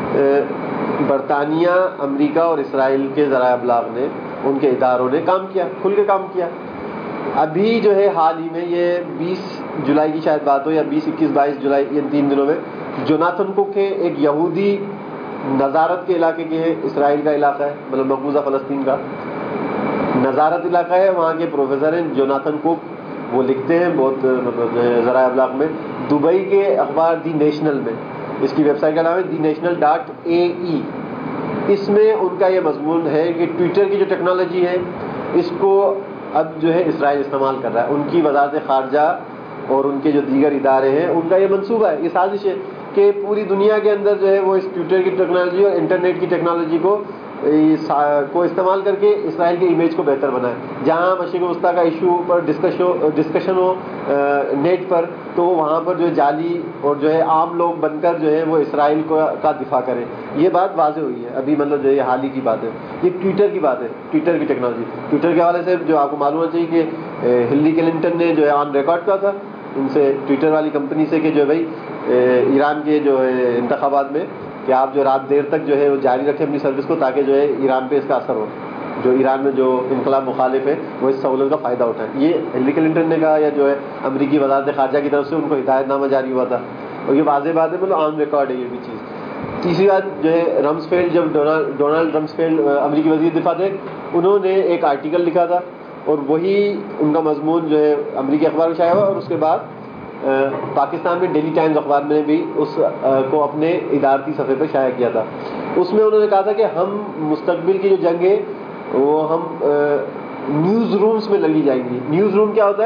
برطانیہ، امریکہ اور اسرائیل کے ذرائع ابلاغ نے، ان کے اداروں نے کام کیا، کھل کے کام کیا۔ ابھی جو ہے حال ہی میں یہ بیس جولائی کی شاید بات ہو یا بیس اکیس بائیس جولائی، ان تین دنوں میں جوناتھن کوک کے ایک یہودی نظارت کے علاقے کے ہے، اسرائیل کا علاقہ ہے، مطلب مقبوضہ فلسطین کا نظارت علاقہ ہے، وہاں کے پروفیسر ہیں جوناتھن کوک، وہ لکھتے ہیں بہت مطلب جو ہے ذرائع ابلاغ میں، دبئی کے اخبار دی نیشنل میں، اس کی ویب سائٹ کا نام ہے دی نیشنل ڈاٹ اے ای۔ اس میں ان کا یہ مضمون ہے کہ ٹویٹر کی جو ٹیکنالوجی ہے اس کو اب جو ہے اسرائیل استعمال کر رہا ہے، ان کی وزارت خارجہ اور ان کے جو دیگر ادارے ہیں ان کا یہ منصوبہ ہے، یہ سازش ہے کہ پوری دنیا کے اندر جو ہے وہ اس ٹویٹر کی ٹیکنالوجی اور انٹرنیٹ کی ٹیکنالوجی کو کو استعمال کر کے اسرائیل کے امیج کو بہتر بنائے۔ جہاں مشرق وسطیٰ کا ایشو پر ڈسکشن ہو نیٹ پر، تو وہاں پر جو ہے جعلی اور جو ہے عام لوگ بن کر جو ہے وہ اسرائیل کا دفاع کریں، یہ بات واضح ہوئی ہے ابھی، مطلب جو ہے حال ہی کی بات ہے، یہ ٹویٹر کی بات ہے، ٹویٹر کی ٹیکنالوجی۔ ٹویٹر کے حوالے سے جو آپ کو معلوم ہونا چاہیے کہ ہلری کلنٹن نے جو ہے آن ریکارڈ کیا تھا ان سے، ٹویٹر والی کمپنی سے، کہ جو ہے بھائی ایران کے جو ہے انتخابات میں کہ آپ جو رات دیر تک جو ہے وہ جاری رکھیں اپنی سروس کو، تاکہ جو ہے ایران پہ اس کا اثر ہو، جو ایران میں جو انقلاب مخالف ہے وہ اس سہولت کا فائدہ اٹھائیں۔ یہ ہلری کلنٹن نے کہا، یا جو ہے امریکی وزارت خارجہ کی طرف سے ان کو ہدایت نامہ جاری ہوا تھا، اور یہ واضح بات ہے، مطلب آن ریکارڈ ہے یہ بھی چیز۔ تیسری بات جو ہے رمسفیلڈ، جب ڈونالڈ ڈونالڈ رمسفیلڈ امریکی وزیر دفاع تھے، انہوں نے ایک آرٹیکل لکھا تھا اور وہی ان کا مضمون جو ہے امریکی اخبار میں شائع ہوا، اور اس کے بعد پاکستان میں ڈیلی ٹائمز اخبار میں نے بھی اس کو اپنے ادارتی صفحے پہ شائع کیا تھا۔ اس میں انہوں نے کہا تھا کہ ہم مستقبل کی جو جنگ ہے وہ ہم نیوز رومز میں لڑی جائیں گی۔ نیوز روم کیا ہوتا ہے؟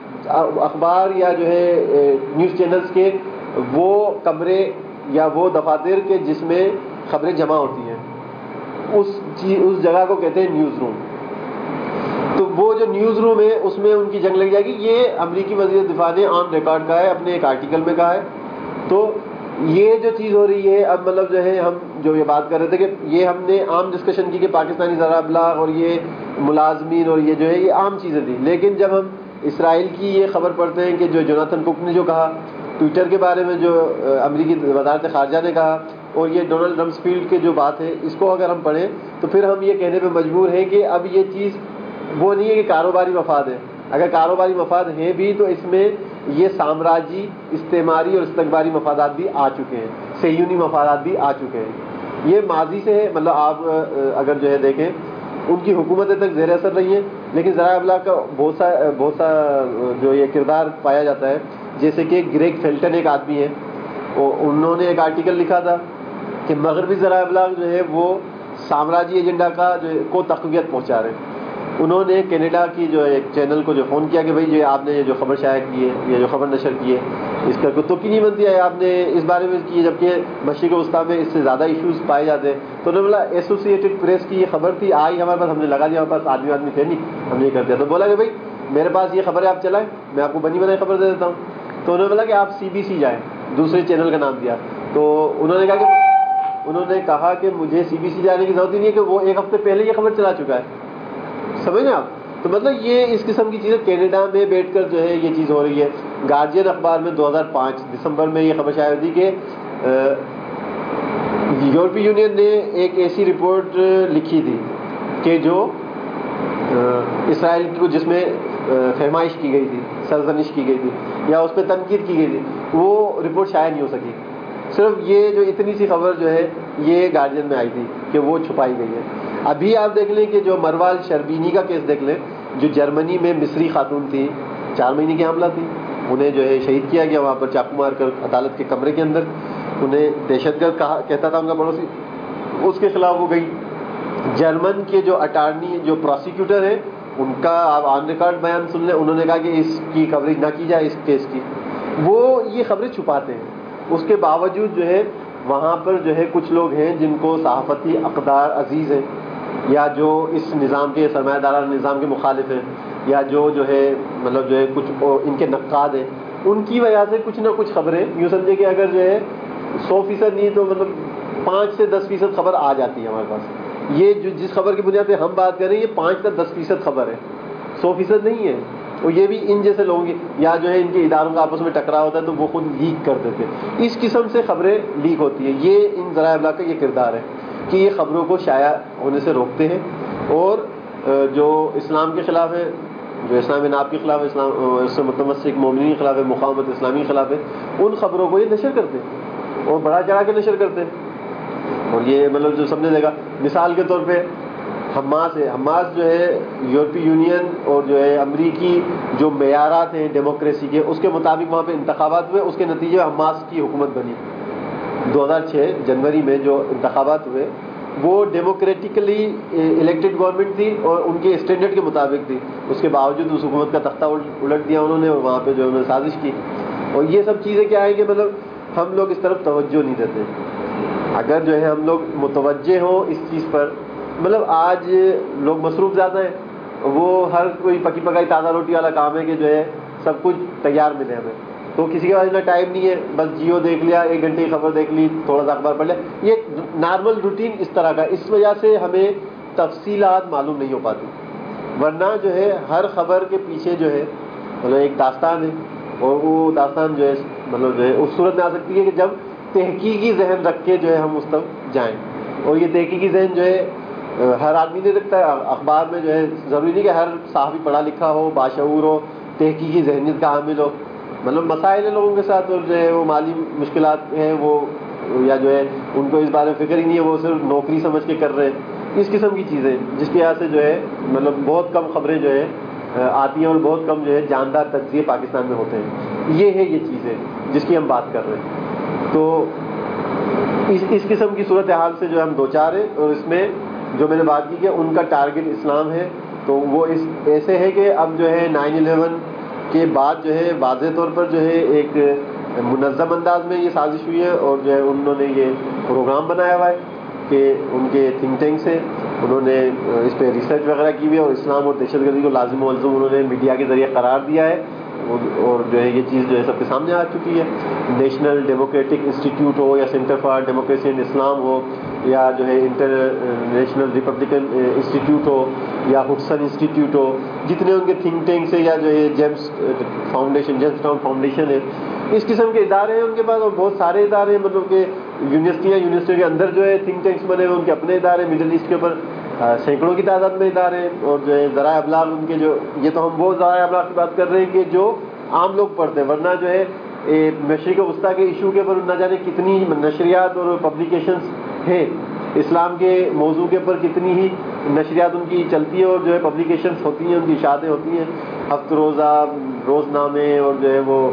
اخبار یا جو ہے نیوز چینلز کے وہ کمرے یا وہ دفاتر کے جس میں خبریں جمع ہوتی ہیں، اس چیز اس جگہ کو کہتے ہیں نیوز روم. تو وہ جو نیوز روم ہے اس میں ان کی جنگ لگ جائے گی. یہ امریکی وزیر دفاع نے آن ریکارڈ کہا ہے، اپنے ایک آرٹیکل میں کہا ہے. تو یہ جو چیز ہو رہی ہے اب مطلب جو ہے ہم جو یہ بات کر رہے تھے کہ یہ ہم نے عام ڈسکشن کی کہ پاکستانی ذرائع ابلاغ اور یہ ملازمین اور یہ جو ہے یہ عام چیزیں تھیں، لیکن جب ہم اسرائیل کی یہ خبر پڑھتے ہیں کہ جو جوناتھن کک نے جو کہا ٹویٹر کے بارے میں، جو امریکی وزارت خارجہ نے کہا، اور یہ ڈونلڈ رمسفیلڈ کے جو بات ہے، اس کو اگر ہم پڑھیں تو پھر ہم یہ کہنے پہ مجبور ہیں کہ اب یہ چیز وہ نہیں ہے کہ کاروباری مفاد ہے. اگر کاروباری مفاد ہیں بھی تو اس میں یہ سامراجی، استعماری اور استکباری مفادات بھی آ چکے ہیں، صہیونی مفادات بھی آ چکے ہیں. یہ ماضی سے ہے. مطلب آپ اگر جو ہے دیکھیں ان کی حکومتیں تک زیر اثر رہی ہیں، لیکن ذرائع ابلاغ کا بہت سا بہت سا جو یہ کردار پایا جاتا ہے. جیسے کہ گریگ فیلٹن ایک آدمی ہے، انہوں نے ایک آرٹیکل لکھا تھا کہ مغربی ذرائع ابلاغ جو ہے وہ سامراجی ایجنڈا کا جو کو تقویت پہنچا رہے ہیں. انہوں نے کینیڈا کی جو ایک چینل کو جو فون کیا کہ بھائی جو آپ نے یہ جو خبر شائع کی ہے یا جو خبر نشر کی ہے اس کا کوئی توقع نہیں بنتی ہے آپ نے اس بارے میں کی ہے، جبکہ مشرق وسطیٰ میں اس سے زیادہ ایشوز پائے جاتے ہیں. تو انہوں نے بولا ایسوسیٹڈ پریس کی یہ خبر تھی، آئی ہمارے پاس، ہم نے لگا دیا، ہمارے پاس آدمی آدمی تھے نہیں، ہم نے یہ کر دیا. تو بولا کہ بھائی میرے پاس یہ خبر ہے، آپ چلائیں، میں آپ کو بنی بنائی خبر دے دیتا ہوں. تو انہوں نے بولا کہ آپ سی بی سی جائیں، دوسرے چینل کا نام دیا. تو انہوں نے کہا کہ انہوں نے کہا کہ مجھے سی بی سی جانے کی ضرورت ہی نہیں ہے کہ وہ ایک ہفتے پہلے یہ خبر چلا چکا ہے. سمجھیں آپ؟ تو مطلب یہ اس قسم کی چیزیں کینیڈا میں بیٹھ کر جو ہے یہ چیز ہو رہی ہے. گارجین اخبار میں دو ہزار پانچ دسمبر میں یہ خبر شائع ہوئی کہ یورپی یونین نے ایک ایسی رپورٹ لکھی تھی کہ جو اسرائیل کو جس میں فہمائش کی گئی تھی، سرزنش کی گئی تھی یا اس پہ تنقید کی گئی تھی، وہ رپورٹ شائع نہیں ہو سکی. صرف یہ جو اتنی سی خبر جو ہے یہ گارجین میں آئی تھی کہ وہ چھپائی گئی ہے. ابھی آپ دیکھ لیں کہ جو مروال شربینی کا کیس دیکھ لیں، جو جرمنی میں مصری خاتون تھی، چار مہینے کی حاملہ تھی، انہیں جو ہے شہید کیا گیا وہاں پر چاقو مار کر عدالت کے کمرے کے اندر. انہیں دہشت گرد کہا کہتا تھا ان کا پڑوسی، اس کے خلاف وہ گئی. جرمن کے جو اٹارنی جو پروسیکیوٹر ہے ان کا آپ آن ریکارڈ بیان سن لیں، انہوں نے کہا کہ اس کی کوریج نہ کی جائے اس کیس کی. وہ یہ خبریں چھپاتے ہیں. اس کے باوجود جو ہے وہاں پر جو ہے کچھ لوگ ہیں جن کو صحافتی اقدار عزیز ہیں، یا جو اس نظام کے سرمایہ دارانہ نظام کے مخالف ہیں، یا جو جو ہے مطلب جو ہے کچھ ان کے نقاد ہیں، ان کی وجہ سے کچھ نہ کچھ خبریں یوں سمجھے کہ اگر جو ہے سو فیصد نہیں تو مطلب پانچ سے دس فیصد خبر آ جاتی ہے ہمارے پاس. یہ جو جس خبر کی بنیاد پہ ہم بات کر رہے ہیں یہ پانچ سے دس فیصد خبر ہے، سو فیصد نہیں ہے. اور یہ بھی ان جیسے لوگوں کی یا جو ہے ان کے اداروں کا آپس میں ٹکراؤ ہوتا ہے تو وہ خود لیک کر دیتے ہیں. اس قسم سے خبریں لیک ہوتی ہیں. یہ ان ذرائع ابلاغ کا یہ کردار ہے کہ یہ خبروں کو شائع ہونے سے روکتے ہیں، اور جو اسلام کے خلاف ہے، جو اسلام ناب کے خلاف ہے، اسلام اس سے متمسک مومنین کے خلاف ہے، مقاومت اسلامی کے خلاف ہے، ان خبروں کو یہ نشر کرتے ہیں اور بڑا چڑھا کے نشر کرتے ہیں. اور یہ مطلب جو سب نے دیکھا، مثال کے طور پہ حماس ہے. حماس جو ہے یورپی یونین اور جو ہے امریکی جو معیارات ہیں ڈیموکریسی کے اس کے مطابق وہاں پہ انتخابات ہوئے، اس کے نتیجے میں حماس کی حکومت بنی. دو ہزار چھ جنوری میں جو انتخابات ہوئے وہ ڈیموکریٹکلی الیکٹڈ گورنمنٹ تھی اور ان کے اسٹینڈرڈ کے مطابق تھی. اس کے باوجود اس حکومت کا تختہ الٹ دیا انہوں نے اور وہاں پہ جو انہوں نے سازش کی. اور یہ سب چیزیں کیا ہے کہ مطلب ہم لوگ اس طرف توجہ نہیں دیتے. اگر جو ہے ہم لوگ متوجہ ہوں اس چیز پر، مطلب آج لوگ مصروف زیادہ ہیں، وہ ہر کوئی پکی پکائی تازہ روٹی والا کام ہے کہ جو ہے سب کچھ تیار ملے ہمیں. تو کسی کے پاس اتنا ٹائم نہیں ہے، بس جیو دیکھ لیا، ایک گھنٹے کی خبر دیکھ لی، تھوڑا سا اخبار پڑھ لیا. یہ نارمل روٹین اس طرح کا، اس وجہ سے ہمیں تفصیلات معلوم نہیں ہو پاتی. ورنہ جو ہے ہر خبر کے پیچھے جو ہے مطلب ایک داستان ہے، اور وہ داستان جو ہے مطلب جو ہے اس صورت میں آ سکتی ہے کہ جب تحقیقی ذہن رکھ کے جو ہے ہم اس طرف جائیں. اور یہ تحقیقی ذہن جو ہے ہر آدمی نہیں رکھتا ہے. اخبار میں جو ہے ضروری نہیں کہ ہر صحافی پڑھا لکھا ہو، باشعور ہو، تحقیقی ذہنیت کا حامل ہو. مطلب مسائل ہیں لوگوں کے ساتھ، اور جو ہے وہ مالی مشکلات ہیں، وہ یا جو ہے ان کو اس بارے میں فکر ہی نہیں ہے، وہ صرف نوکری سمجھ کے کر رہے ہیں. اس قسم کی چیزیں جس کی وجہ سے جو ہے مطلب بہت کم خبریں جو ہے آتی ہیں اور بہت کم جو ہے جاندار تجزیے پاکستان میں ہوتے ہیں. یہ ہے یہ چیزیں جس کی ہم بات کر رہے ہیں. تو اس اس قسم کی صورتحال سے جو ہم دو چار ہیں، اور اس میں جو میں نے بات کی کہ ان کا ٹارگٹ اسلام ہے. تو وہ اس ایسے ہے کہ اب جو ہے نائن الیون کہ بات جو ہے واضح طور پر جو ہے ایک منظم انداز میں یہ سازش ہوئی ہے، اور جو ہے انہوں نے یہ پروگرام بنایا ہوا ہے کہ ان کے تھنک ٹینک سے انہوں نے اس پہ ریسرچ وغیرہ کی ہوئی ہے، اور اسلام اور دہشت گردی کو لازم و ملزم انہوں نے میڈیا کے ذریعے قرار دیا ہے، اور جو ہے یہ چیز جو ہے سب کے سامنے آ چکی ہے۔ نیشنل ڈیموکریٹک انسٹیٹیوٹ ہو یا Center for Democracy and Islam ہو، یا جو ہے انٹرنیشنل ریپبلکن انسٹیٹیوٹ ہو یا ہڈسن انسٹیٹیوٹ ہو، جتنے ان کے تھنک ٹینکس ہیں، یا جو ہے James Foundation Jamestown Foundation ہے، اس قسم کے ادارے ہیں ان کے پاس، اور بہت سارے ادارے ہیں، مطلب کہ یونیورسٹیاں یونیورسٹیوں کے اندر جو ہے تھنک ٹینکس بنے ہوئے، ان کے اپنے ادارے، مڈل ایسٹ کے اوپر سینکڑوں کی تعداد میں ادارے ہیں، اور جو ہے ذرائع ابلاغ ان کے جو، یہ تو ہم وہ ذرائع ابلاغ کی بات کر رہے ہیں کہ جو عام لوگ پڑھتے ہیں، ورنہ جو ہے مشرق وسطیٰ کے ایشو کے اوپر نہ جانے کتنی نشریات اور پبلیکیشنز ہیں، اسلام کے موضوع کے اوپر کتنی ہی نشریات ان کی چلتی ہے، اور جو ہے پبلیکیشنز ہوتی ہیں، ان کی اشاعتیں ہوتی ہیں، ہفت روزہ، روز نامے، اور جو ہے وہ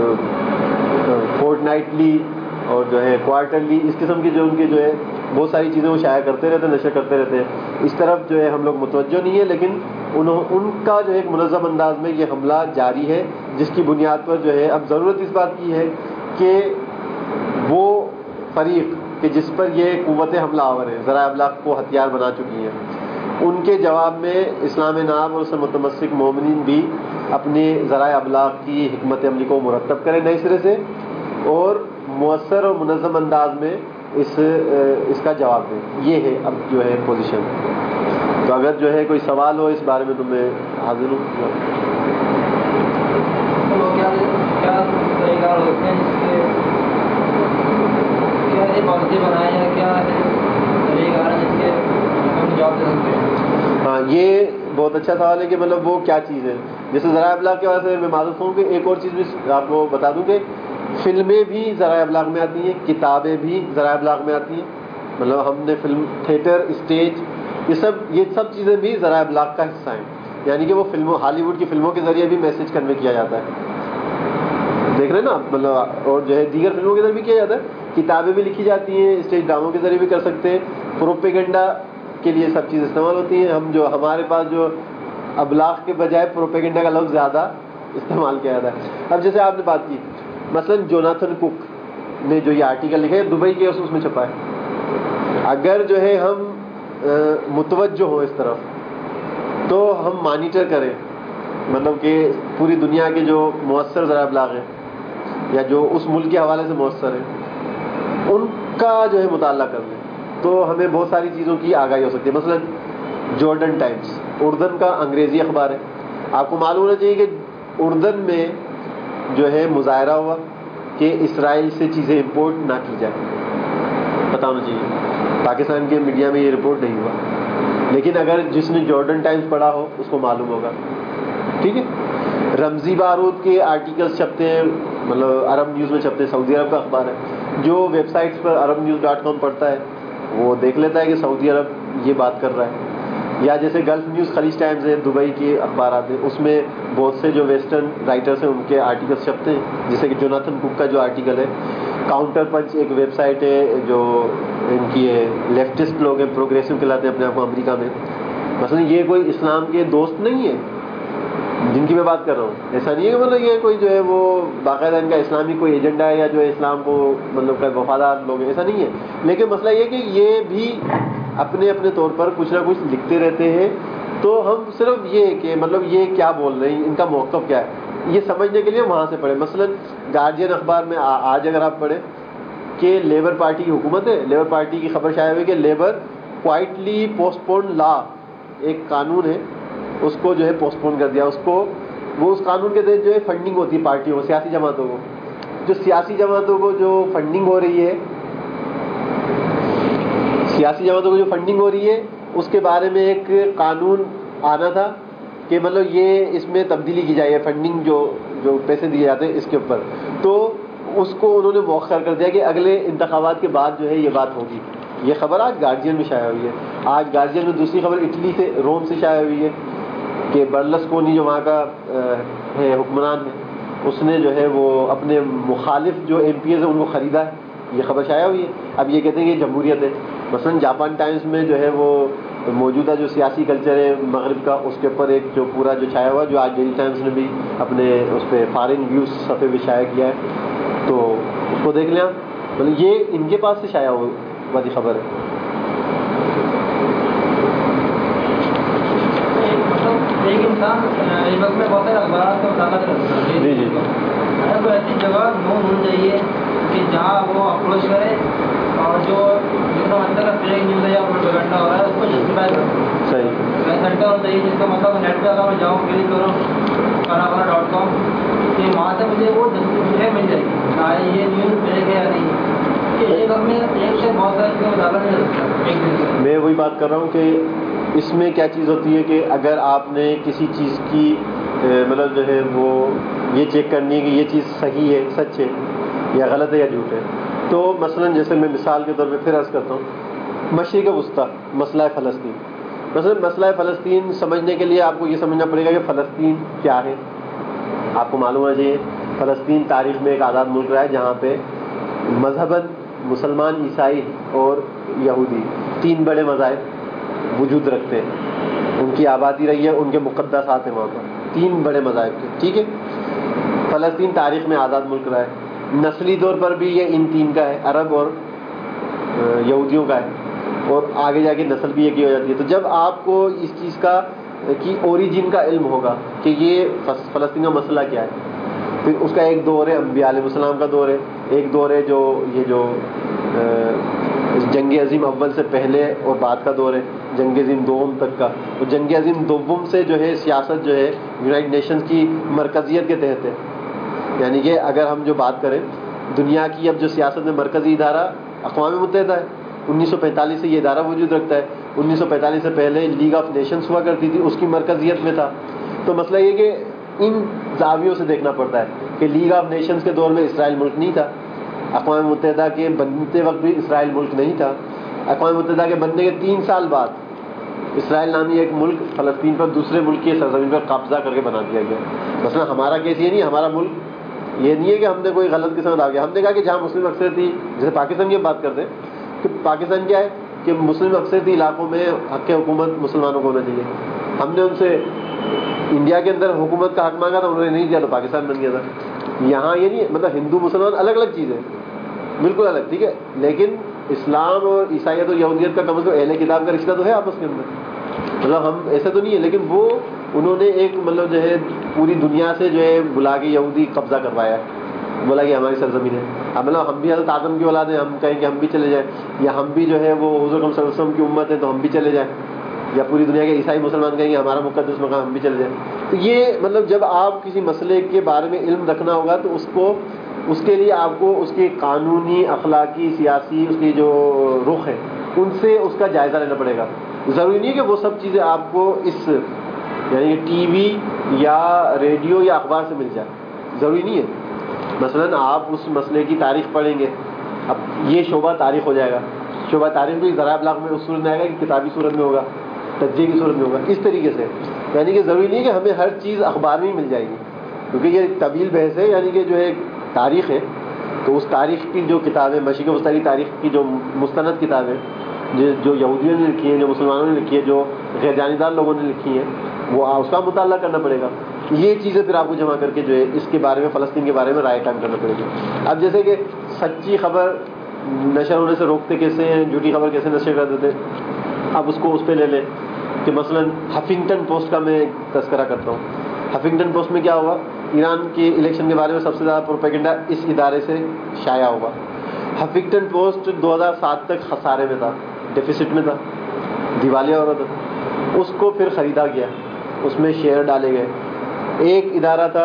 فورٹ نائٹلی اور جو ہے کوارٹرلی، اس قسم کی جو ان کے جو ہے بہت ساری چیزیں وہ شائع کرتے رہتے ہیں، نشر کرتے رہتے ہیں۔ اس طرف جو ہے ہم لوگ متوجہ نہیں ہیں، لیکن انہوں ان کا جو ایک منظم انداز میں یہ حملہ جاری ہے، جس کی بنیاد پر جو ہے اب ضرورت اس بات کی ہے کہ وہ فریق کہ جس پر یہ قوت حملہ آور ہے، ذرائع ابلاغ کو ہتھیار بنا چکی ہیں، ان کے جواب میں اسلام ناب اور اس سے متمسک مومنین بھی اپنے ذرائع ابلاغ کی حکمت عملی کو مرتب کریں نئے سرے سے، اور مؤثر اور منظم انداز میں اس اس کا جواب دیں۔ یہ ہے اب جو ہے پوزیشن۔ تو اگر جو ہے کوئی سوال ہو اس بارے میں تو میں حاضر ہوں۔ ہاں، یہ بہت اچھا سوال ہے کہ مطلب وہ کیا چیز ہے۔ جیسے ذرائع ابلاغ کے وجہ سے میں معروف ہوں کہ ایک اور چیز بھی آپ کو بتا دوں کہ فلمیں بھی ذرائع ابلاغ میں آتی ہیں، کتابیں بھی ذرائع ابلاغ میں آتی ہیں، مطلب ہم نے فلم، تھیٹر، اسٹیج، یہ سب یہ سب چیزیں بھی ذرائع ابلاغ کا حصہ ہیں، یعنی کہ وہ فلموں، ہالی ووڈ کی فلموں کے ذریعے بھی میسج کنوے کیا جاتا ہے، دیکھ رہے ہیں نا آپ، مطلب اور جو ہے دیگر فلموں کے ذریعے بھی کیا جاتا ہے، کتابیں بھی لکھی جاتی ہیں، اسٹیج ڈراموں کے ذریعے بھی کر سکتے ہیں، پروپیگنڈا کے لیے سب چیز استعمال ہوتی ہیں۔ ہم جو ہمارے پاس جو ابلاغ کے بجائے پروپیگنڈا کا لفظ زیادہ استعمال کیا جاتا ہے۔ اب جیسے آپ نے بات کی مثلا جوناتھن کک نے جو یہ آرٹیکل لکھا ہے دبئی کے اس میں چھپا ہے، اگر جو ہے ہم متوجہ ہوں اس طرف تو ہم مانیٹر کریں، مطلب کہ پوری دنیا کے جو مؤثر ذرائع ابلاغ ہیں یا جو اس ملک کے حوالے سے مؤثر ہیں ان کا جو ہے مطالعہ کر لیں تو ہمیں بہت ساری چیزوں کی آگاہی ہو سکتی ہے۔ مثلا جارڈن ٹائمز اردن کا انگریزی اخبار ہے، آپ کو معلوم ہونا چاہیے کہ اردن میں جو ہے مظاہرہ ہوا کہ اسرائیل سے چیزیں امپورٹ نہ کی جائے، پتہ ہونا چاہیے، پاکستان کے میڈیا میں یہ رپورٹ نہیں ہوا، لیکن اگر جس نے جارڈن ٹائمز پڑھا ہو اس کو معلوم ہوگا، ٹھیک ہے۔ رمزی بارود کے آرٹیکلز چھپتے ہیں، مطلب عرب نیوز میں چھپتے ہیں، سعودی عرب کا اخبار ہے، جو ویب سائٹس پر عرب نیوز ڈاٹ کام پڑھتا ہے وہ دیکھ لیتا ہے کہ سعودی عرب یہ بات کر رہا ہے۔ یا جیسے گلف نیوز خلیج ٹائمز ہے، دبئی کے اخبارات ہیں، اس میں بہت سے جو ویسٹرن رائٹرز ہیں ان کے آرٹیکلز چھپتے ہیں، جیسے کہ جوناتھن کک کا جو آرٹیکل ہے۔ کاؤنٹر پنچ ایک ویب سائٹ ہے جو ان کی ہے، لیفٹسٹ لوگ ہیں، پروگریسو کہلاتے ہیں اپنے آپ کو امریکہ میں، مثلا یہ کوئی اسلام کے دوست نہیں ہے جن کی میں بات کر رہا ہوں، ایسا نہیں ہے کہ مطلب یہ کوئی جو ہے وہ باقاعدہ ان کا اسلامی کوئی ایجنڈا ہے یا جو ہے اسلام کو مطلب وفادار لوگ ہیں، ایسا نہیں ہے، لیکن مسئلہ یہ کہ یہ بھی اپنے اپنے طور پر کچھ نہ کچھ لکھتے رہتے ہیں، تو ہم صرف یہ کہ مطلب یہ کیا بول رہے ہیں، ان کا موقف کیا ہے، یہ سمجھنے کے لیے وہاں سے پڑھیں۔ مثلا گارجین اخبار میں آج اگر آپ پڑھیں کہ لیبر پارٹی کی حکومت ہے، لیبر پارٹی کی خبر شائع ہوئی کہ labour quietly postpone law, ایک قانون ہے اس کو جو ہے پوسٹ پون کر دیا، اس کو وہ اس قانون کے تحت جو ہے فنڈنگ ہوتی ہے پارٹیوں کو، سیاسی جماعتوں کو، جو سیاسی جماعتوں کو جو فنڈنگ ہو رہی ہے سیاسی جماعتوں کو جو فنڈنگ ہو رہی ہے اس کے بارے میں ایک قانون آنا تھا کہ مطلب یہ اس میں تبدیلی کی جائے، فنڈنگ جو جو پیسے دیے جاتے ہیں اس کے اوپر، تو اس کو انہوں نے مؤخر کر دیا کہ اگلے انتخابات کے بعد جو ہے یہ بات ہوگی۔ یہ خبر آج گارجین میں شائع ہوئی ہے۔ آج گارجین میں دوسری خبر اٹلی سے، روم سے شائع ہوئی ہے کہ برلسکونی جو وہاں کا ہے حکمران ہے، اس نے جو ہے وہ اپنے مخالف جو ایم پی ایز ہیں ان کو خریدا ہے، یہ خبر شائع ہوئی ہے۔ اب یہ کہتے ہیں کہ یہ جمہوریت ہے۔ مثلا جاپان ٹائمز میں جو ہے وہ موجودہ جو سیاسی کلچر ہے مغرب کا، اس کے اوپر ایک جو پورا جو چھایا ہوا، جو آج ڈیلی ٹائمز نے بھی اپنے اس پہ فارن ویوز صفحے پہ شائع کیا ہے، تو اس کو دیکھ لیں آپ. مطلب یہ ان کے پاس سے شائع والی خبر ہے. ایک انسان ایک وقت میں بہت سارے اخبارات کا مطالعہ کرتا ہے. جی جی اگر کوئی ایسی جگہ ڈھونڈ ہونی چاہیے کہ جہاں وہ اپروچ کرے اور جو جس کا مطلب فیک نیوز ہے یا پروپیگنڈا ہو رہا ہے اس کو جسٹیفائی کرے. صحیح سینٹر ہونا چاہیے جس کا مطلب نیٹ پہ اگر میں جاؤں کلک کروں کانا ڈاٹ کام کہ وہاں سے مجھے وہ جسٹیفائی مل جائے گی چاہے یہ نیوز فیک ہے یا نہیں. ایک ہم میں ایک سے بہت سارے کا مطالعہ نہیں کر سکتا ایک دن سے. میں وہی بات کر رہا ہوں کہ اس میں کیا چیز ہوتی ہے کہ اگر آپ نے کسی چیز کی مطلب جو ہے وہ یہ چیک کرنی ہے کہ یہ چیز صحیح ہے، سچ ہے یا غلط ہے یا جھوٹ ہے. تو مثلا جیسے میں مثال کے طور پہ پھر عرض کرتا ہوں، مشرق وسطیٰ مسئلہ فلسطین. مثلا مسئلہ فلسطین سمجھنے کے لیے آپ کو یہ سمجھنا پڑے گا کہ فلسطین کیا ہے. آپ کو معلوم ہونا چاہیے فلسطین تاریخ میں ایک آزاد ملک رہا ہے جہاں پہ مذہباً مسلمان، عیسائی اور یہودی تین بڑے مذاہب وجود رکھتے ہیں. ان کی آبادی رہی ہے، ان کے مقدسات ہیں وہاں پر، تین بڑے مذاہب کے. ٹھیک ہے، فلسطین تاریخ میں آزاد ملک رہا ہے. نسلی طور پر بھی یہ ان تین کا ہے، عرب اور یہودیوں کا ہے، اور آگے جا کے نسل بھی ایک ہی ہو جاتی ہے. تو جب آپ کو اس چیز کا کی اوریجن کا علم ہوگا کہ یہ فلسطین کا مسئلہ کیا ہے، پھر اس کا ایک دور ہے انبیاء علیہ السلام کا دور ہے، ایک دور ہے جو یہ جو جنگ عظیم اول سے پہلے اور بعد کا دور ہے، جنگ عظیم دوم تک کا. اور جنگ عظیم دوم سے جو ہے سیاست جو ہے یونائٹڈ نیشنز کی مرکزیت کے تحت ہے. یعنی کہ اگر ہم جو بات کریں دنیا کی اب جو سیاست میں مرکزی ادارہ اقوام متحدہ ہے. انیس سو پینتالیس سے یہ ادارہ وجود رکھتا ہے. انیس سو پینتالیس سے پہلے لیگ آف نیشنز ہوا کرتی تھی، اس کی مرکزیت میں تھا. تو مسئلہ یہ کہ ان زاویوں سے دیکھنا پڑتا ہے کہ لیگ آف نیشنز کے دور میں اسرائیل ملک نہیں تھا، اقوام متحدہ کے بنتے وقت بھی اسرائیل ملک نہیں تھا. اقوام متحدہ کے بننے کے تین سال بعد اسرائیل نامی ایک ملک فلسطین پر دوسرے ملک کی سرزمین پر قبضہ کر کے بنا دیا گیا. مثلا ہمارا کیس یہ نہیں، ہمارا ملک یہ نہیں ہے کہ ہم نے کوئی غلط قسمت آ گیا. ہم نے کہا کہ جہاں مسلم اکثریتی، جیسے پاکستان کی بات کرتے ہیں کہ پاکستان کیا ہے کہ مسلم اکثریتی علاقوں میں حق حکومت مسلمانوں کو ہونا چاہیے. ہم نے ان سے انڈیا کے اندر حکومت کا حق مانگا تھا، انہوں نے نہیں دیا تو پاکستان بن گیا تھا. یہاں یہ نہیں، مطلب ہندو مسلمان الگ الگ چیز ہے، بالکل الگ. ٹھیک ہے، لیکن اسلام اور عیسائیت اور یہودیت کا کم از کم اہل کتاب کا رشتہ تو ہے آپس کے اندر. مطلب ہم ایسا تو نہیں ہے، لیکن وہ انہوں نے ایک مطلب جو ہے پوری دنیا سے جو ہے بلا کے یہودی قبضہ کروایا ہے، بولا کہ ہماری سرزمین ہے. اب مطلب ہم بھی حضرت آدم کی اولاد ہیں، ہم کہیں کہ ہم بھی چلے جائیں، یا ہم بھی جو ہے وہ حضور صلی اللہ علیہ وسلم کی امت ہے تو ہم بھی چلے جائیں، یا پوری دنیا کے عیسائی مسلمان کہیں گے ہمارا مقدس مقام ہم بھی چلے جائیں. تو یہ مطلب جب آپ کسی مسئلے کے بارے میں علم رکھنا ہوگا تو اس کو اس کے لیے آپ کو اس کے قانونی، اخلاقی، سیاسی اس کی جو رخ ہے ان سے اس کا جائزہ لینا پڑے گا. ضروری نہیں کہ وہ سب چیزیں آپ کو اس یعنی کہ ٹی وی یا ریڈیو یا اخبار سے مل جائے، ضروری نہیں ہے. مثلاً آپ اس مسئلے کی تاریخ پڑھیں گے، اب یہ شعبہ تاریخ ہو جائے گا. شعبہ تاریخ بھی ذرائع ابلاغ میں اس صورت میں آئے گا کہ کتابی صورت میں ہوگا، تجزیے کی صورت میں ہوگا، اس طریقے سے. یعنی کہ ضروری نہیں کہ ہمیں ہر چیز اخبار میں ہی مل جائے گی، کیونکہ یہ طویل بحث ہے. یعنی کہ جو ہے تاریخ ہے تو اس تاریخ کی جو کتابیں، مشرق وسطیٰ کی تاریخ کی جو مستند کتابیں جو یہودیوں نے لکھی ہیں، جو مسلمانوں نے لکھی ہے، جو غیر جانبدار لوگوں نے لکھی ہیں، وہ اس کا مطالعہ کرنا پڑے گا. یہ چیزیں پھر آپ کو جمع کر کے جو ہے اس کے بارے میں، فلسطین کے بارے میں رائے قائم کرنا پڑے گی. اب جیسے کہ سچی خبر نشر ہونے سے روکتے کیسے ہیں، جھوٹی خبر کیسے نشر کر دیتے، اب اس کو اس پہ لے لیں کہ مثلا ہفنگٹن پوسٹ کا میں تذکرہ کرتا ہوں. ہفنگٹن پوسٹ میں کیا ہوا، ایران کے الیکشن کے بارے میں سب سے زیادہ پروپیگنڈا اس ادارے سے شائع ہوا. ہفنگٹن پوسٹ دو ہزار سات تک خسارے میں تھا، ڈیفیسٹ میں تھا، دیوالیہ ہو رہا تھا. اس کو پھر خریدا گیا، اس میں شیئر ڈالے گئے. ایک ادارہ تھا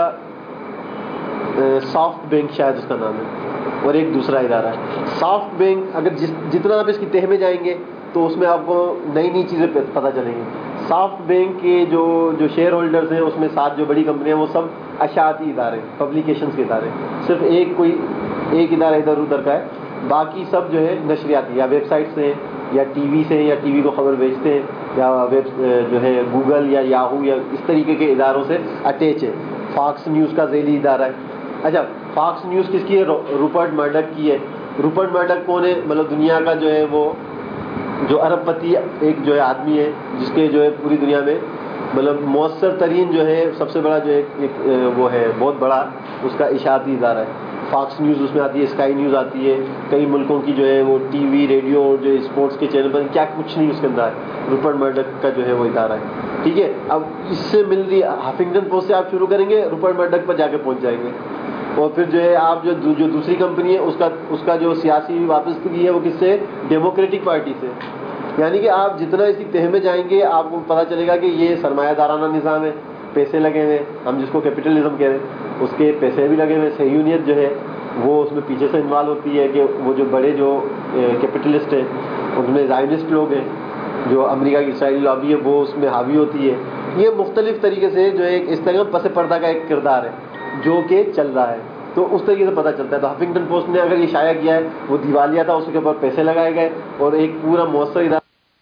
سافٹ بینک، شاید اس کا نام ہے، اور ایک دوسرا ادارہ ہے. سافٹ بینک اگر جس جتنا آپ اس کی تہ میں جائیں گے تو اس میں آپ کو نئی نئی چیزیں پتہ چلیں گی. سافٹ بینک کے جو جو شیئر ہولڈرز ہیں اس میں سات جو بڑی کمپنیاں وہ سب اشاعتی ادارے، پبلیکیشنز کے ادارے. صرف ایک کوئی ایک ادارہ ادھر ادھر کا ہے، باقی سب جو ہے نشریاتی یا ویب سائٹ سے یا ٹی وی سے، یا ٹی وی کو خبر بھیجتے ہیں، یا ویب جو ہے گوگل یا یاہو یا اس طریقے کے اداروں سے اٹیچ ہے. فاکس نیوز کا ذیلی ادارہ ہے. اچھا، فاکس نیوز کس کی ہے؟ روپرٹ مرڈک کی ہے. روپرٹ مرڈک کون ہے؟ مطلب دنیا کا جو ہے وہ جو ارب پتی ایک جو ہے آدمی ہے جس کے جو ہے پوری دنیا میں مطلب مؤثر ترین جو ہے سب سے بڑا جو ہے ایک وہ ہے بہت بڑا اس کا اشاعتی ادارہ ہے. فاکس نیوز اس میں آتی ہے, اسکائی نیوز آتی ہے, کئی ملکوں کی جو ہے وہ ٹی وی ریڈیو جو اسپورٹس کے چینل پر کیا کچھ نہیں اس کے اندر ہے. روپرٹ مرڈک کا جو ہے وہ ادارہ ہے, ٹھیک ہے. اب اس سے مل رہی ہفنگٹن پوسٹ سے آپ شروع کریں گے, روپرٹ مرڈک پر جا کے پہنچ جائیں گے. اور پھر جو ہے آپ جو جو دوسری کمپنی ہے اس کا اس کا جو سیاسی وابستگی ہے وہ کس سے, ڈیموکریٹک پارٹی سے. یعنی کہ آپ جتنا اسی تہہ میں جائیں گے آپ کو پتہ چلے گا کہ یہ سرمایہ دارانہ نظام ہے, پیسے لگے ہوئے, ہم جس کو کیپٹلزم کہہ رہے ہیں اس کے پیسے بھی لگے ہوئے. صہیونیت جو ہے وہ اس میں پیچھے سے انوالو ہوتی ہے کہ وہ جو بڑے جو کیپٹلسٹ ہیں ان میں زائنسٹ لوگ ہیں, جو امریکہ کی اسرائیلی لابی ہے وہ اس میں حاوی ہوتی ہے. یہ مختلف طریقے سے جو ہے اس طرح پس پردہ کا ایک کردار ہے جو کہ چل رہا ہے. تو اس طریقے سے پتہ چلتا ہے. تو ہفنگٹن پوسٹ نے اگر یہ شائع کیا ہے وہ دیوالیہ تھا, اس کے اوپر پیسے لگائے گئے اور ایک پورا مؤثر ادارہ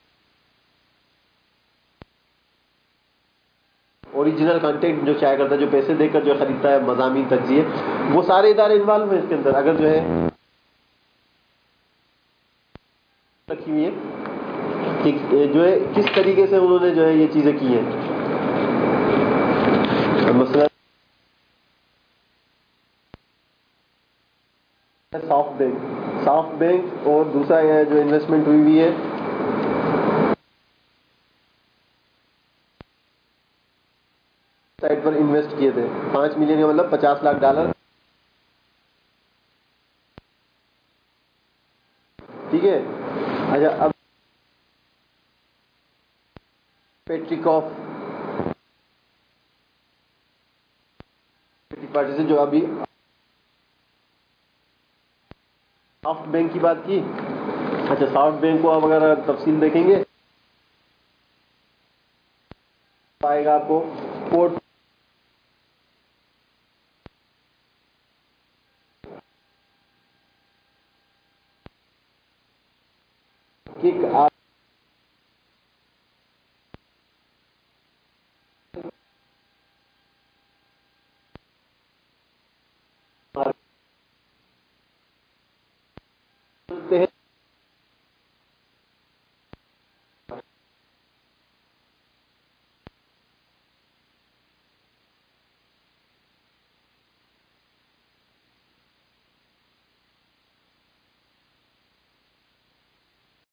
اوریجنل کنٹینٹ جو شائع کرتا ہے, جو پیسے دے کر جو خریدتا ہے مضامین تجزیے, وہ سارے ادارے انوالو ہیں اس کے اندر. اگر جو ہے رکھی ہوئی ہے کہ جو ہے کس طریقے سے انہوں نے جو ہے یہ چیزیں کی ہیں. مثلا سافٹ بینک سافٹ بینک اور دوسرا یہ جو انویسٹمنٹ ہوئی ہوئی ہے سائٹ پر انویسٹ کیے تھے پانچ ملین کا مطلب پچاس لاکھ ڈالر, ٹھیک ہے. اچھا اب پیٹرک آف پارٹی سے جو ابھی سافٹ بینک کی بات کی. اچھا سافٹ بینک کو آپ اگر تفصیل دیکھیں گے آئے گا آپ کو پورٹ